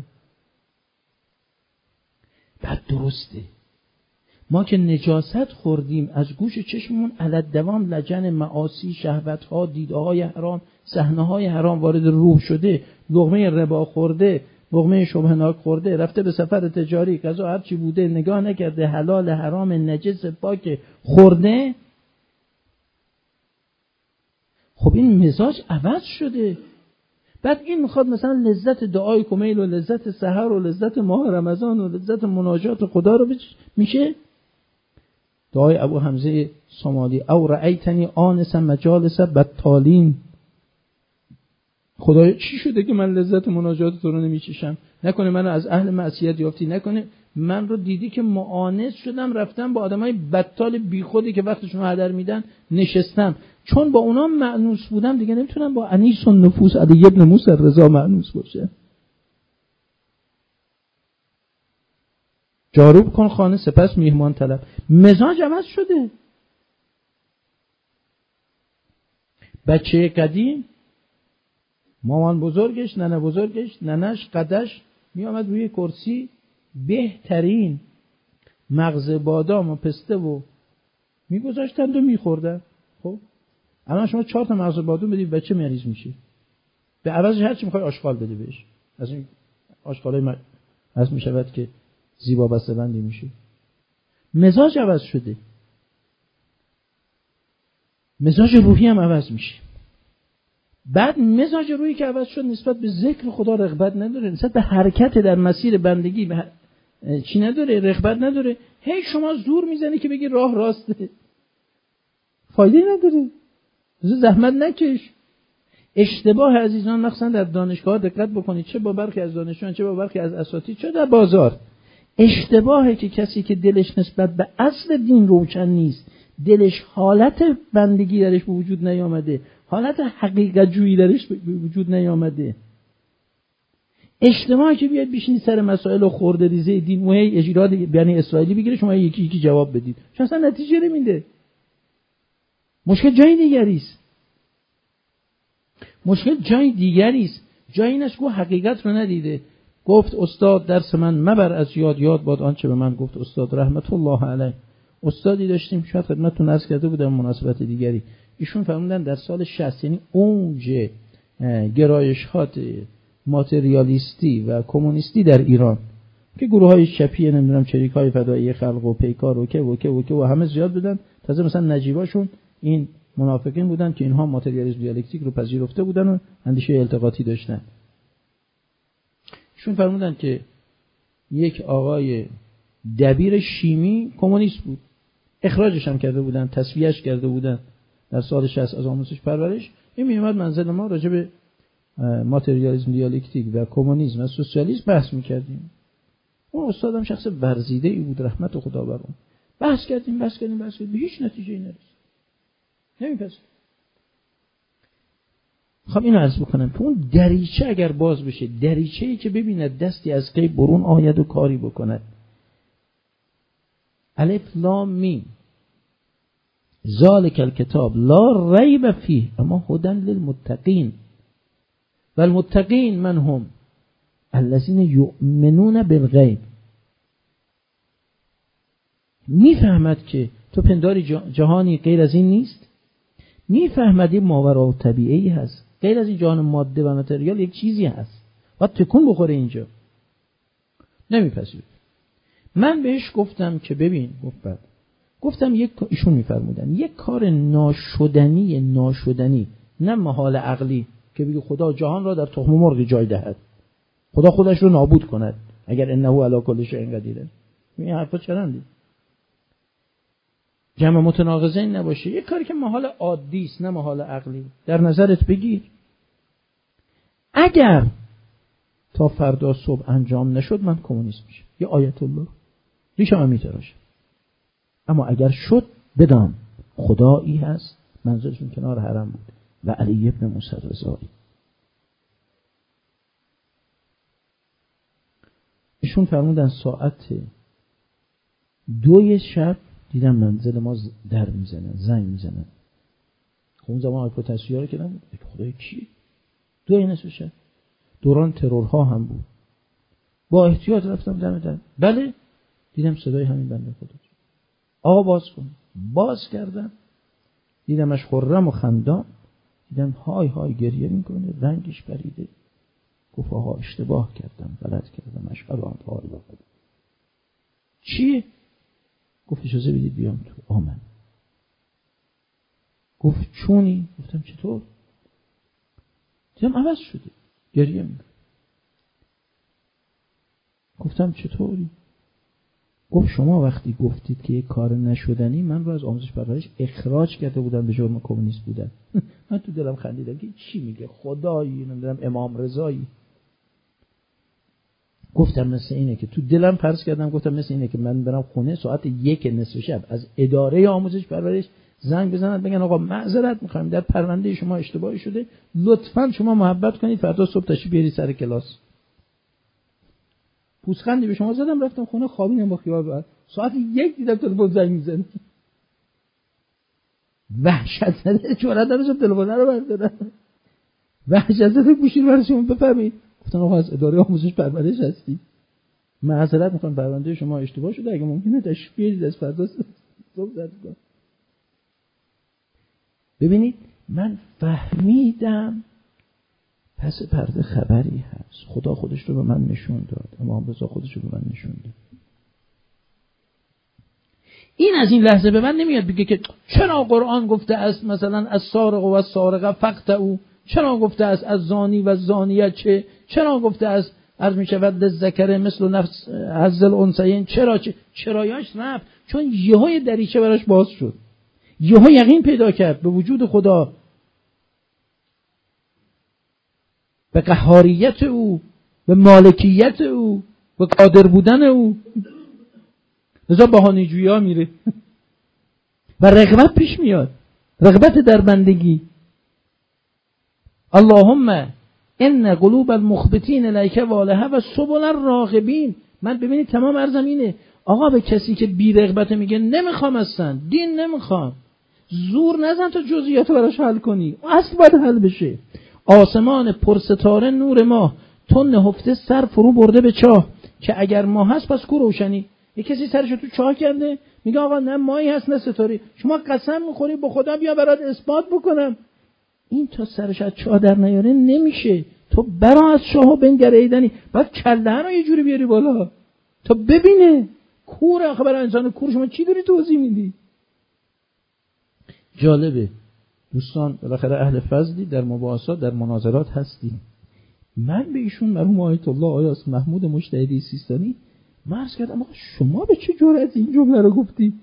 بعد درسته، ما که نجاست خوردیم از گوش چشممون علت دوام لجن معاصی، شهوت‌ها، دیده‌های حرام، صحنه‌های حرام وارد روح شده، لقمه ربا خورده، لقمه شبهناک خورده، رفته به سفر تجاری، غذا هر چی بوده نگاه نکرده، حلال حرام نجس پاک خورده. خب این مزاج عوض شده. بعد این میخواد مثلا لذت دعای کمیل و لذت سحر و لذت ماه رمضان و لذت مناجات خدا رو میشه. دعای ابو حمزه صومالی او رأیتنی آنس مجالس بطالین. خدایا چی شده که من لذت مناجات تو رو نمیچشم؟ نکنه منو از اهل معصیت یافتی، نکنه من رو دیدی که معانس شدم رفتم با آدمای بطال بیخودی که وقتشون هدر میدن نشستم، چون با اونا مأنوس بودم دیگه نمیتونم با انیس النفوس علی ابن موسی رضا مأنوس باشه. جارو کن خانه سپس میهمان طلب. مزاج عوض شده. بچه قدیم مامان بزرگش، ننه بزرگش، ننش، قدش می آمد روی کرسی بهترین مغز بادام و پسته و می گذاشتند و می خوردن. خب الان شما 4 تا مغز بادام بدید بچه مریض میشه، به عوضش هر چی میخوای آشغال بده بهش. از این آشغالای از می شود که زیبا بسته‌بندی میشه. مزاج عوض شده. مزاج روحی هم عوض میشه. بعد مزاج روحی که عوض شد نسبت به ذکر خدا رغبت نداره، نسبت به حرکت در مسیر بندگی چی نداره، رغبت نداره. هی شما زور میزنی که بگی راه راسته، فایده نداره. زحمت نکش. اشتباه عزیزان مخصوصا در دانشگاه دقت بکنید، چه با برخی از دانشجویان چه با برخی از اساتید چه در بازار، اشتباهه که کسی که دلش نسبت به اصل دین روشن نیست، دلش حالت بندگی درش به وجود نیامده، حالت حقیقت جویی درش به وجود نیامده، اجتماعی که بیاد بشینید سر مسائل و خورده ریزه دین و هی اجراد یعنی اسرائیلی بگیره شما یکی یکی جواب بدید، چون اصلا نتیجه نمیده. مشکل جای دیگری است. مشکل جای دیگری است. جای اینش که حقیقت رو ندیده. گفت استاد درس من مبر از یاد باد آنچه به من گفت استاد رحمت الله علیه. استادی داشتیم شاید خدمتتون عرض کرده بودم مناسبت دیگری، ایشون فرمودن در سال 60 یعنی اوج گرایشات ماتریالیستی و کمونیستی در ایران که گروه‌های چپی نمیدونم چریک‌های فدایی خلق و پیکار و همه زیاد بودن، تازه مثلا نجیباشون این منافقین بودن که اینها ماتریالیسم دیالکتیک رو پذیرفته بودن و اندیشه التقاطی داشتن. ایشون فرمودن که یک آقای دبیر شیمی کمونیست بود، اخراجش هم کرده بودن، تصفیهش کرده بودن در سال 60 از آموزش پرورش. این میومد منزل ما راجع به ماتریالیسم دیالکتیک و کمونیسم و سوسیالیسم بحث می‌کردیم. اون استادم شخص ورزیده ای بود رحمت خدا بر اون. بحث کردیم به هیچ نتیجه‌ای نرسید. نمی‌پذیرفت. خب اینو عرض بکنم که اون دریچه اگر باز بشه، دریچه‌ای که ببیند دستی از غیب برون آید و کاری بکند. الف لام میم ذالک الکتاب لا ریب فیه اما هدی للمتقین و المتقین من هم الذین یؤمنون بالغیب. میفهمد که تو پنداری جهانی غیر از این نیست، میفهمد این ماورا طبیعی هست، غیر از این جهان ماده و متریال یک چیزی هست، باید تکون بخوره اینجا. نمیپذیره. من بهش گفتم که ببین گفتم ایشون میفرمودن یک کار ناشدنی نه محال عقلی که بگه خدا جهان را در تخم مرغ جای دهد، خدا خودش رو نابود کند اگر انه علی کل شیء قدیر. این حرفا چرندی جمع متناقضین نباشه. یک کاری که محال عادی است نه محال عقلی در نظرت بگیر. اگر تا فردا صبح انجام نشد من کمونیست میشم یا آیت الله ریشم میتراشه. اما اگر شد بدان خدایی هست، منظورشون کنار حرم بود، و علی ابن موسی رضایی. ایشون فرمودن ساعت 2 شب دیدم منزل ما در میزنن، زنگ میزنن. اون زمان آیپاد تصویری که نبود، خدای کیه؟ 2:30 شب دوران ترورها هم بود. با احتیاط رفتم دم در. بله دیدم صدای همین بنده خدا. آقا باز کن. باز کردم دیدمش خرم و خندان، دیدم های گریه میکنه، رنگش پریده. گفت آقا اشتباه کردم، غلط کردم، اشهد ان لا اله الا الله. چیه؟ گفت اجازه بدید بیام تو. آمن. گفت چونی؟ گفتم چطور؟ دیدم عوض شده، گریه میکنه. گفتم چطوری؟ گفت شما وقتی گفتید که یک کار نشدنی، من رو از آموزش پرورش اخراج کرده بودم به جرم کمونیست بودن. من تو دلم خندیدم که چی میگه خدایی، نمیدونم امام رضایی. گفتم مثل اینه که تو دلم پرس کردم، گفتم مثل اینه که من برم خونه ساعت 1:30 شب از اداره آموزش پرورش زنگ بزنن بگن آقا معذرت میخوایم در پرونده شما اشتباهی شده، لطفاً شما محبت کنید فردا صبح تشریف بیارید سر کلاس. پوزخندی به شما زدم رفتم خونه خوابیدم با خیال راحت. ساعت 1 دیدم تلفن زنگ میزنه. وحشت زده جرأت نداشتم تلفن رو بردارم. وحشت زده گوشی رو شما بفهمید. گفتن آقا از اداره آموزش پرورش هستی، معذرت میخوام پرونده شما اشتباه شده، اگه ممکنه تشریف بیارید از فردا صبح زنگ کنم. ببینید من فهمیدم پس پرده خبری هست. خدا خودش رو به من نشون داد، امام رضا خودش رو به من نشون داد. این از این لحظه به من نمیاد بگه که چرا قرآن گفته است مثلا از سارق و از سارقه فقطعوا، چرا گفته است از زانی و زانیه چرا گفته است عرض می شود للذکر مثل نفس حظ الانثیین، چرایاش رفت چون یهوی دریچه براش باز شد، یهو یقین پیدا کرد به وجود خدا، به قهاریت او، به مالکیت او، به قادر بودن او. لذا بهانه‌جویی ها میره و رغبت پیش میاد، رغبت در بندگی. اللهم ان قلوب المخبتین الیک والها و سبل الراغبین. من ببینید تمام عرضم اینه، آقا به کسی که بی رغبت میگه نمیخوام اصلا دین نمیخوام، زور نزن تا جزئیات رو براش حل کنی، اصل باید حل بشه. آسمان پرستاره نور ماه، تو نهفته سر فرو برده به چاه، که اگر ماه هست پس کو روشنی. یه کسی سرشو تو چاه کرده میگه آقا نه ماهی هست نه ستاره، شما قسم میخوری به خدا بیا برات اثبات بکنم. این تا سرش از چاه در نیاره نمیشه، تو برا از چاه بنگر ایدنی، باید کله‌ها رو یه جوری بیاری بالا تا ببینه. کور آخه برای انسان کور شما چی داری توضیح میدی؟ جالبه دوستان، بالاخره اهل فضلی در مباحثات در مناظرات هستی. من به ایشون مرحوم آیت الله آیاس محمود مجتهدی سیستانی عرض کردم آقا شما به چه جرأت این جمله رو گفتید؟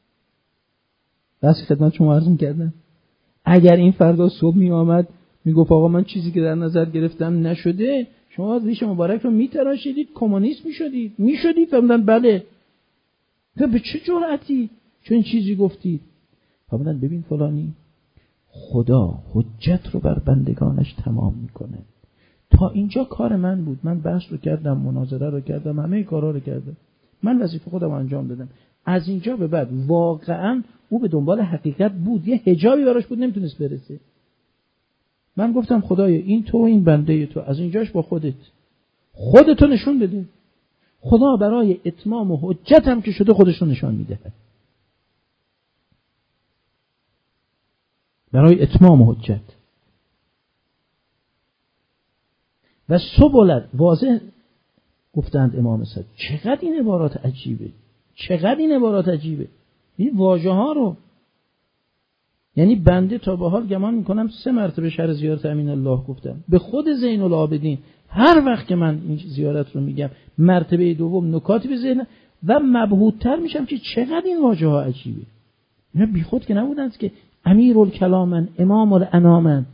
بس خدمت شما عرض می‌کردم اگر این فردا صبح می آمد میگفت آقا من چیزی که در نظر گرفتم نشده، شما ریش مبارک رو میتراشیدید کمونیست میشدید فرمودن بله. به چه جرأتی چون این چیزی گفتید؟ فرمودن ببین فلانی، خدا حجت رو بر بندگانش تمام میکنه. تا اینجا کار من بود، من بحث رو کردم، مناظره رو کردم، همه کارا رو کردم، من وظیفه خودم انجام دادم. از اینجا به بعد واقعا او به دنبال حقیقت بود، یه حجابی براش بود نمیتونست برسه. من گفتم خدایا این تو این بنده تو، از اینجاش با خودتو نشون بده. خدا برای اتمام و حجت هم که شده خودش رو نشان میده، برای اتمام و حجت. و سبلت واضح گفتند امام صادق. چقدر این عبارات عجیبه، این واژه ها رو، یعنی بنده تا به حال گمان میکنم 3 مرتبه شرح زیارت امین الله گفتم به خود زین العابدین. هر وقت که من این زیارت رو میگم مرتبه دوم نکاتی به ذهنم و مبهوت‌تر میشم که چقدر این واژه ها عجیبه. اینا بی خود که نبودند که امیرالکلامن، امام الانامن.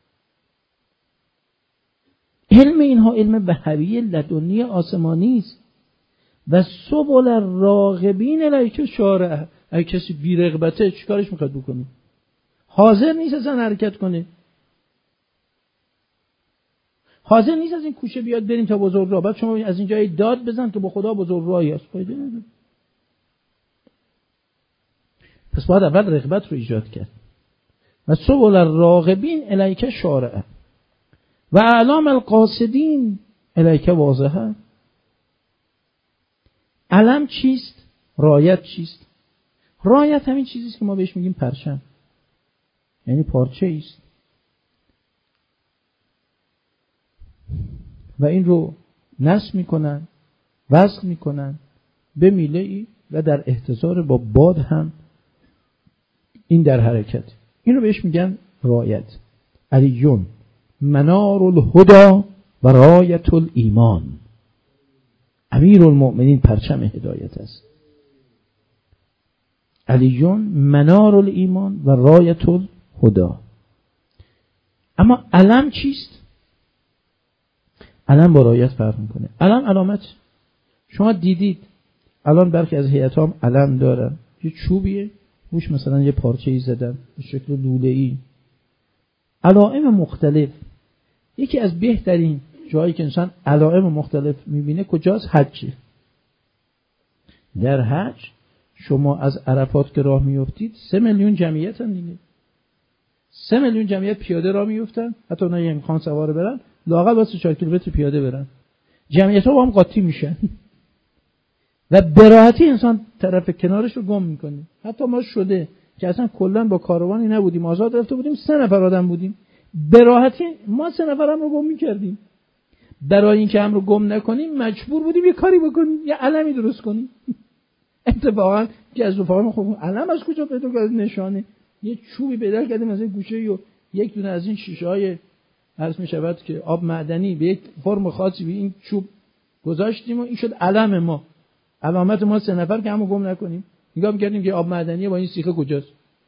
علم اینها علم وهابی لدنی آسمانی است. و سبل الراغبین الیک شارع. اگه کسی بی رغبته چیکارش میخواد بکنه؟ حاضر نیست اصلا حرکت کنه، حاضر نیست از این کوچه بیاد بریم تا بزرگراه، بعد شما از اینجا داد بزن که با خدا بزرگراهی است. فایده نداره. پس باید اول رغبت رو ایجاد کرد. و سبل الراغبین الیک شارع و اعلام القاصدین الیک واضحه. علم چیست؟ رایت چیست؟ رایت همین چیزیست که ما بهش میگیم پرچم، یعنی پارچه است و این رو نصب میکنن، وصل میکنن به میله ای و در احتضار با باد هم این در حرکت. این رو بهش میگن رایت. علیون منار الهدى و رایت الایمان. امیر المؤمنین پرچم هدایت است. علیون منار الایمان و رایت الهدى. اما علم چیست؟ علم با رایت فرق میکنه. علم علامت، شما دیدید الان برخی از هیئت‌ها هم علم دارن، یه چوبیه روش مثلا یه پارچه‌ای زدن به شکل لوله‌ای. علائم مختلف. یکی از بهترین جایی که انسان علائم مختلف میبینه کجاست؟ حجه. در حج شما از عرفات که راه میافتید 3 میلیون جمعیت هم دیگه، 3 میلیون جمعیت پیاده راه میافتن، حتی اونایی که میخوان سوار برن لااقل واسه 4 کیلومتر پیاده برن، جمعیت ها با هم قاطی میشن و به راحتی انسان طرف کنارش رو گم میکنه. حتی ما شده که اصلا کلا با کاروانی نبودیم، آزاد رفته بودیم، 3 نفر آدم بودیم، به راحتی ما 3 نفرم رو گم میکردیم. برای اینکه هم رو گم نکنیم مجبور بودیم یه کاری بکنیم، یه علمی درست کنیم. اتفاقا که از رفقام خوب علم از کجا پیدا کرد؟ نشانه یه چوبی پیدا کردیم از این گوشه و یک دونه از این شیشه‌های عرض می‌شود که آب معدنی به یک فرم خاصی به این چوب گذاشتیم و این شد علم ما، علامت ما 3 نفر که همو گم نکنیم. نگاه می‌کردیم که آب معدنیه با این سیخه کجاست.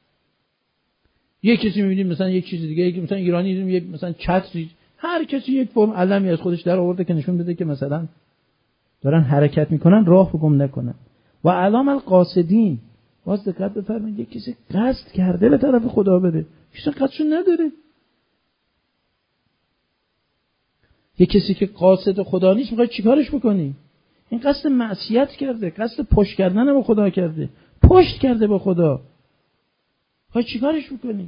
یک کسی می‌بینیم مثلا یک چیز دیگه، یک مثلا ایرانی دیدیم یک مثلا چتری، هر کسی یک فرم علمی از خودش در آورده که نشون بده که مثلا دارن حرکت می‌کنن، راه رو گم نکنن. و علام القاصدین، باز دقت بفرمایید، یک کسی قصد کرده به طرف خدا بره، کسی قصدشون نداره. یه کسی که قاصد خدا نیست میخوای چیکارش بکنی؟ این قصد معصیت کرده، قصد پشت کردن به خدا کرده، پشت کرده به خدا، میخوای چیکارش بکنی؟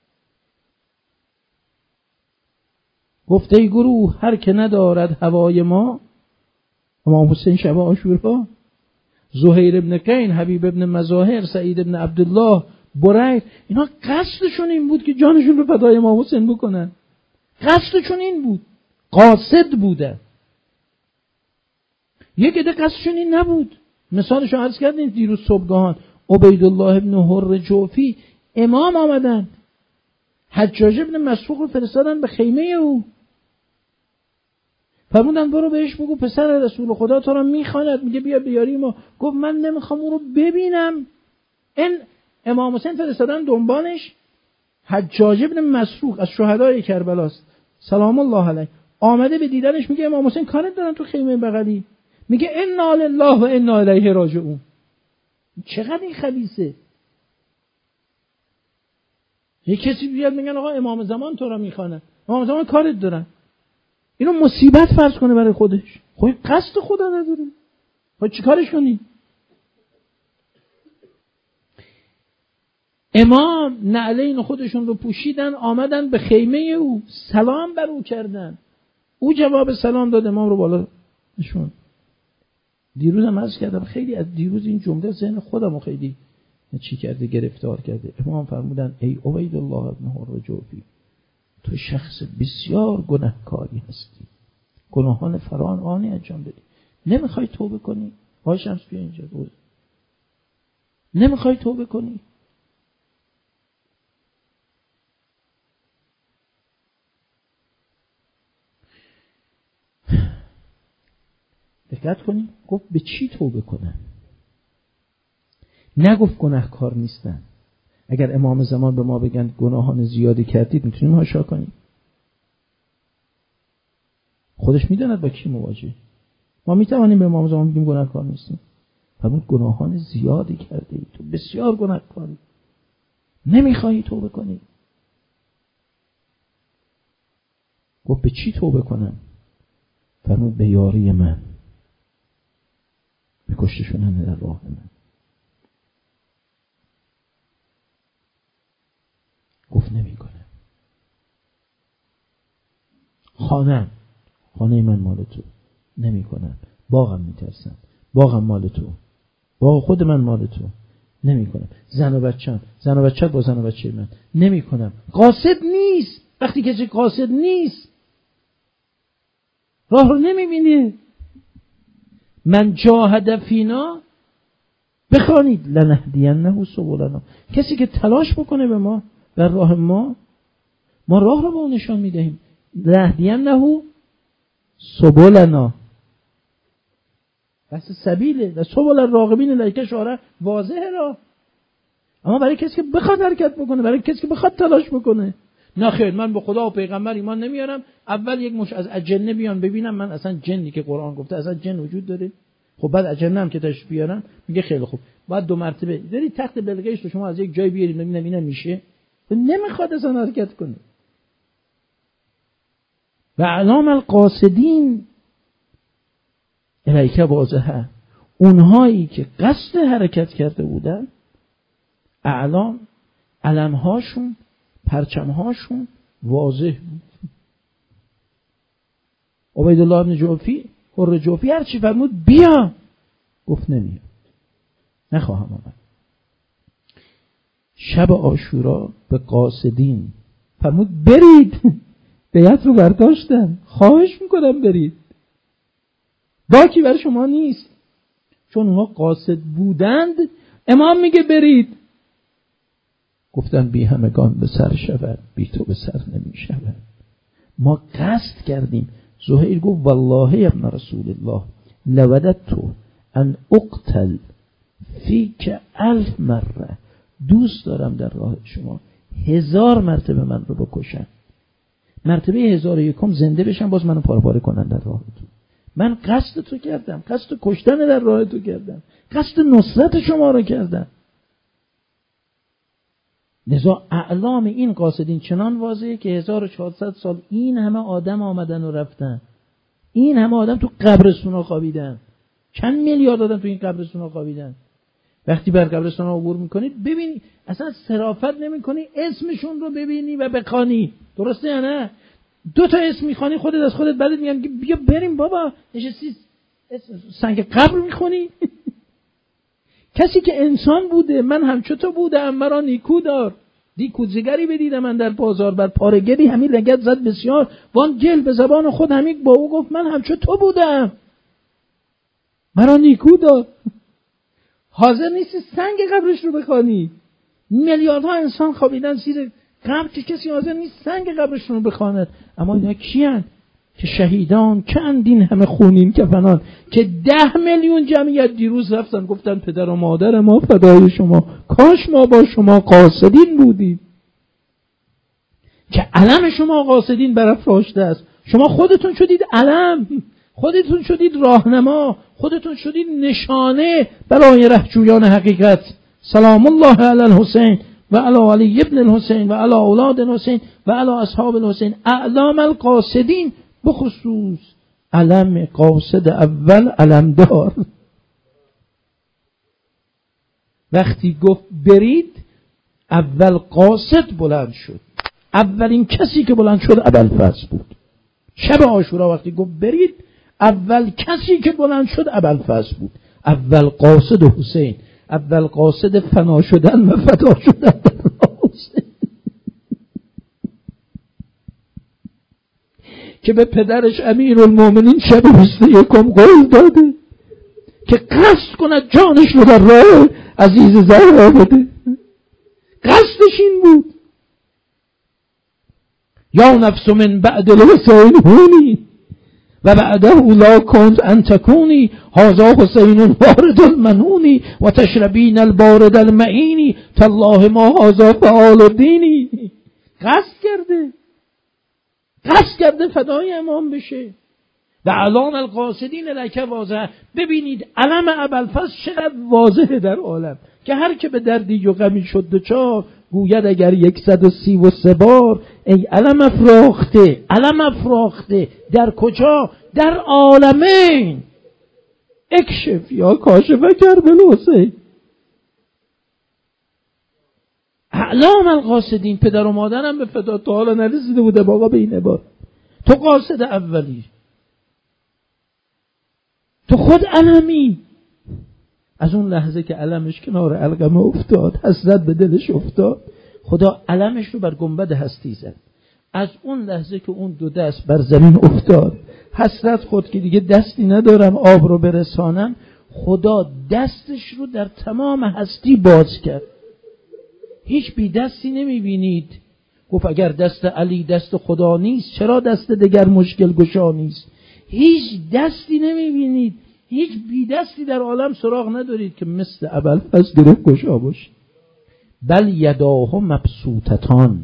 گفته ای گروه هر که ندارد هوای ما، امام حسین شب عاشورا، زهیر ابن قین، حبیب ابن مظاهر، سعید ابن عبدالله، برید، اینا قصدشون این بود که جانشون رو فدای امام حسین بکنن. قصدشون این بود، قاصد بودن. یک عده قصدشون این نبود. مثالشو عرض کردیم دیروز صبحگاهان، عبیدالله ابن حر جوفی امام آمدن، حجاج ابن مسروق رو فرستادن به خیمه او، فرمودن برو بهش بگو پسر رسول خدا تو رو میخواند، میگه بیا بیاری ما. گفت من نمیخوام او رو ببینم. این امام حسین فرستادن دنبالش. حجاج ابن مسروق از شهدای کربلاست سلام الله علیه، آمده به دیدنش، میگه امام حسین کارت دارن تو خیمه بغلی. میگه انا لله و انا الیه راجعون. چقدر این خبیثه. یه کسی بیاد میگن آقا امام زمان تو رو میخوانه، امام زمان کارت دارن. اینو مصیبت فرض کنه برای خودش. خب قصد خدا نداره، خب چیکارش کنی؟ امام نعلین خودشون رو پوشیدن، آمدن به خیمه او، سلام بر او کردن. او جواب سلام داد، امام رو بالا نشون. دیروز هم عرض کردم، خیلی از دیروز این جمله ذهن خودم رو خیلی چی کرده، گرفتار کرده. امام فرمودن ای عبیدالله ابن حر جوفی، تو شخص بسیار گناهکاری هستی، گناهان فراوانی انجام دادی، نمیخوای توبه کنی؟ آقای شمس بیا اینجا بود. نمیخوای توبه کنی؟ دقت کنی گفت به چی توبه کنم؟ نگفت گناهکار نیستن. اگر امام زمان به ما بگن گناهان زیادی کردید میتونیم هاشا کنیم. خودش میداند با کی مواجه. ما میتوانیم به امام زمان بگیم گناهکار نیستیم. فرمود گناهان زیادی کرده ای، تو بسیار گناهکاری، نمیخوایی توبه کنی. گفت به چی توبه کنم؟ فرمود به یاری من، به کشته شدن در راه من. گفت نمی کنم. خانه من مال تو، نمی کنم. باغم میترسم، باغم مال تو، باغ خود من مال تو، نمی کنم. زن و بچه با زن و بچه من، نمی کنم. قاصد نیست. وقتی کسی قاصد نیست راه رو نمی بینه. من جاهد فینا، بخوانید لنهدینه سبلنا، کسی که تلاش بکنه به ما در راه ما راه رو به اون نشان میدهیم. لنهدینه سبلنا، بس سبیله و سبل الراغبین الیک اشاره واضحه راه. اما برای کسی که بخواد حرکت بکنه، برای کسی که بخواد تلاش بکنه، نه خیر من به خدا و پیغمبر ایمان نمیارم، اول یک مش از اجنه بیان ببینم من اصلا جنی که قرآن گفته اصلا جن وجود داره. خب بعد اجنه هم که تشریف بیارن میگه خیلی خوب بعد 2 مرتبه داری تخت بلقیس رو شما از یک جای بیارید ببینم اینا میشه. نمیخواد اصلا حرکت کنه. و اعلام القاصدین الیک واضحه، اونهایی که قصد حرکت کرده بودن اعلام، علمهاشون، پرچمهاشون واضح بود. عبیدالله ابن جوفی، حر جوفی هرچی فرمود بیا، گفت نمیام، نخواهم آمد. شب عاشورا به قاصدین فرمود برید، بیعت رو برداشتن، خواهش میکنم برید، باکی برای شما نیست. چون اونها قاصد بودند امام میگه برید. گفتن بی همگان به سر شود، بی تو به سر نمی شود. ما قصد کردیم. زهیر گفت والله ابن رسول الله لوددت ان اقتل فیک 1000 مره، دوست دارم در راه شما 1000 مرتبه من رو بکشن، مرتبه 1001 زنده بشم باز منو پاره پاره کنن در راه تو. من قصد تو کردم، قصد کشتن در راه تو کردم، قصد نصرت شما رو کردم. لذا اعلام این قاصدین چنان واضحه که 1400 سال این همه آدم آمدن و رفتن، این همه آدم تو قبرستونا خوابیدن، چند میلیارد آدم تو این قبرستونا خوابیدن. وقتی بر قبرستان عبور میکنید ببینی اصلا صرافت نمیکنی اسمشون رو ببینی و بخوانی، درسته یا نه؟ 2 تا اسم میخوانی خودت از خودت بعد میگن بیا بریم بابا، نشستی سنگ قبر میخونی. کسی که انسان بوده، من همچو تو بودم مرا نیکو دار، نیکوزگری بدیدم من در بازار، بر پارگری همین لگد زد بسیار، وان گل به زبان خود همین با او گفت من همچو تو بودم مرا نیکو دار. حاضر نیستی سنگ قبرش رو بخوانی. میلیاردها انسان خوابیدن زیر قبر که کسی حاضر نیست سنگ قبرشون رو بخواند. اما اینا کیان؟ که شهیدان که اندین همه خونین کفنان، که 10 میلیون جمعیت دیروز رفتن گفتن پدر و مادر ما فدای شما، کاش ما با شما قاصدین بودیم. که علم شما قاصدین برافراشته است، شما خودتون شدید علم، خودتون شدید راهنما، خودتون شدید نشانه برای رهجویان حقیقت. سلام الله علی الحسین و علی علی ابن الحسین و علی اولاد الحسین و علی اصحاب الحسین اعلام القاصدین، بخصوص علم قاصد اول علمدار. وقتی گفت برید اول قاصد بلند شد، اولین کسی که بلند شد ابوالفضل بود. شب عاشورا وقتی گفت برید اول کسی که بلند شد ابوالفضل بود. اول قاصد حسین، اول قاصد فنا شدن و فدا شدن که به پدرش امیرالمومنین شب 21 قول داده که قصد کند جانش رو در راه عزیز زهرا بده. قصدش این بود یا نفس من بعد الحسین هونی و بعده لا کنت ان تکونی هذا حسین وارد المنونی و تشربین البارد المعینی تالله ما هذا فعال الدینی. قصد کرده فدای امام بشه. و علام القاصدین لکه واضح. ببینید علم ابوالفضل چقدر واضحه در عالم که هر که به دردی و غمی شد دچار گوید اگر 133 بار ای علم افراخته. علم افراخته در کجا؟ در عالمین. اکشف یا کاشف کربل حسین. اعلام القاصدین. پدر و مادرم به فدا تا حالا نرسیده بوده بابا به این عبارت. تو قاصد اولی، تو خود علمی. از اون لحظه که علمش کنار علقمه افتاد حسرت به دلش افتاد، خدا علمش رو بر گنبد هستی زد. از اون لحظه که اون 2 دست بر زمین افتاد حسرت خود که دیگه دستی ندارم آب رو برسانم، خدا دستش رو در تمام هستی باز کرد. هیچ بی دستی نمیبینید. گفت اگر دست علی دست خدا نیست چرا دست دگر مشکل گشا نیست. هیچ دستی نمیبینید، هیچ بی دستی در عالم سراغ ندارید که مثل ابوالفضل گره گشا باشه. بل یداه مبسوطتان،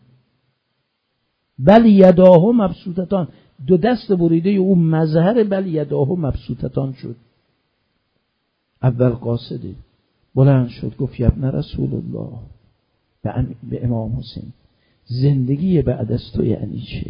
بل یداه مبسوطتان. 2 دست بریده اون مظهر بل یداه مبسوطتان شد. اول قاصده بلند شد گفت ابن رسول الله به امام حسین زندگی بعد از تو یعنی چه؟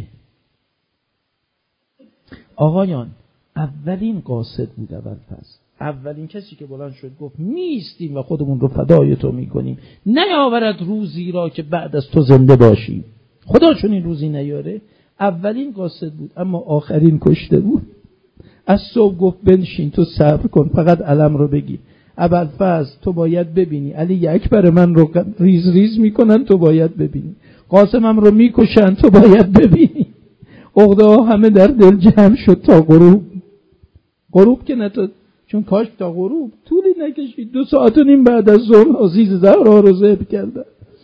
آقایان اولین قاصد بود ابوالفضل، اولین کسی که بلند شد گفت میستیم و خودمون رو فدای تو میکنیم، نیاورد روزی را که بعد از تو زنده باشیم. خدا چون این روزی نیاره. اولین قاصد بود اما آخرین کشته بود. از صبح گفت بنشین تو صبر کن فقط علم رو بگی. ابوالفضل تو باید ببینی علی اکبر من رو ریز ریز میکنن تو باید ببینی، قاسمم رو میکشن تو باید ببینی. عقده همه در دل جمع شد تا غروب که نه تو، چون کاش تا غروب طولی نکشید. 2 ساعت و نیم بعد از ظهر عزیز زهرا رو ذبح کردن.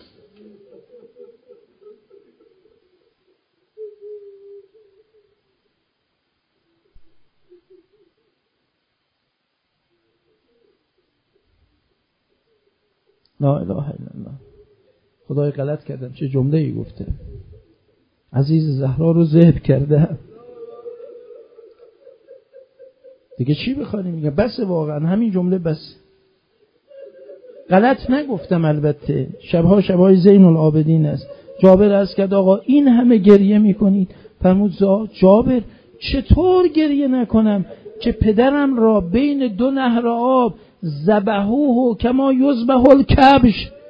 لا اله الا الله. خدای غلط کردم چه جمله‌ای گفته. عزیز زهرا رو ذبح کرده. دیگه چی بخوانیم؟ میگه بس، واقعا همین جمله بس. غلط نگفتم البته. شبهای زین العابدین است. جابر عرض کرد آقا این همه گریه میکنید؟ فرمود چطور گریه نکنم که پدرم را بین دو نهر آب ذبحوه کما یذبح الکبش،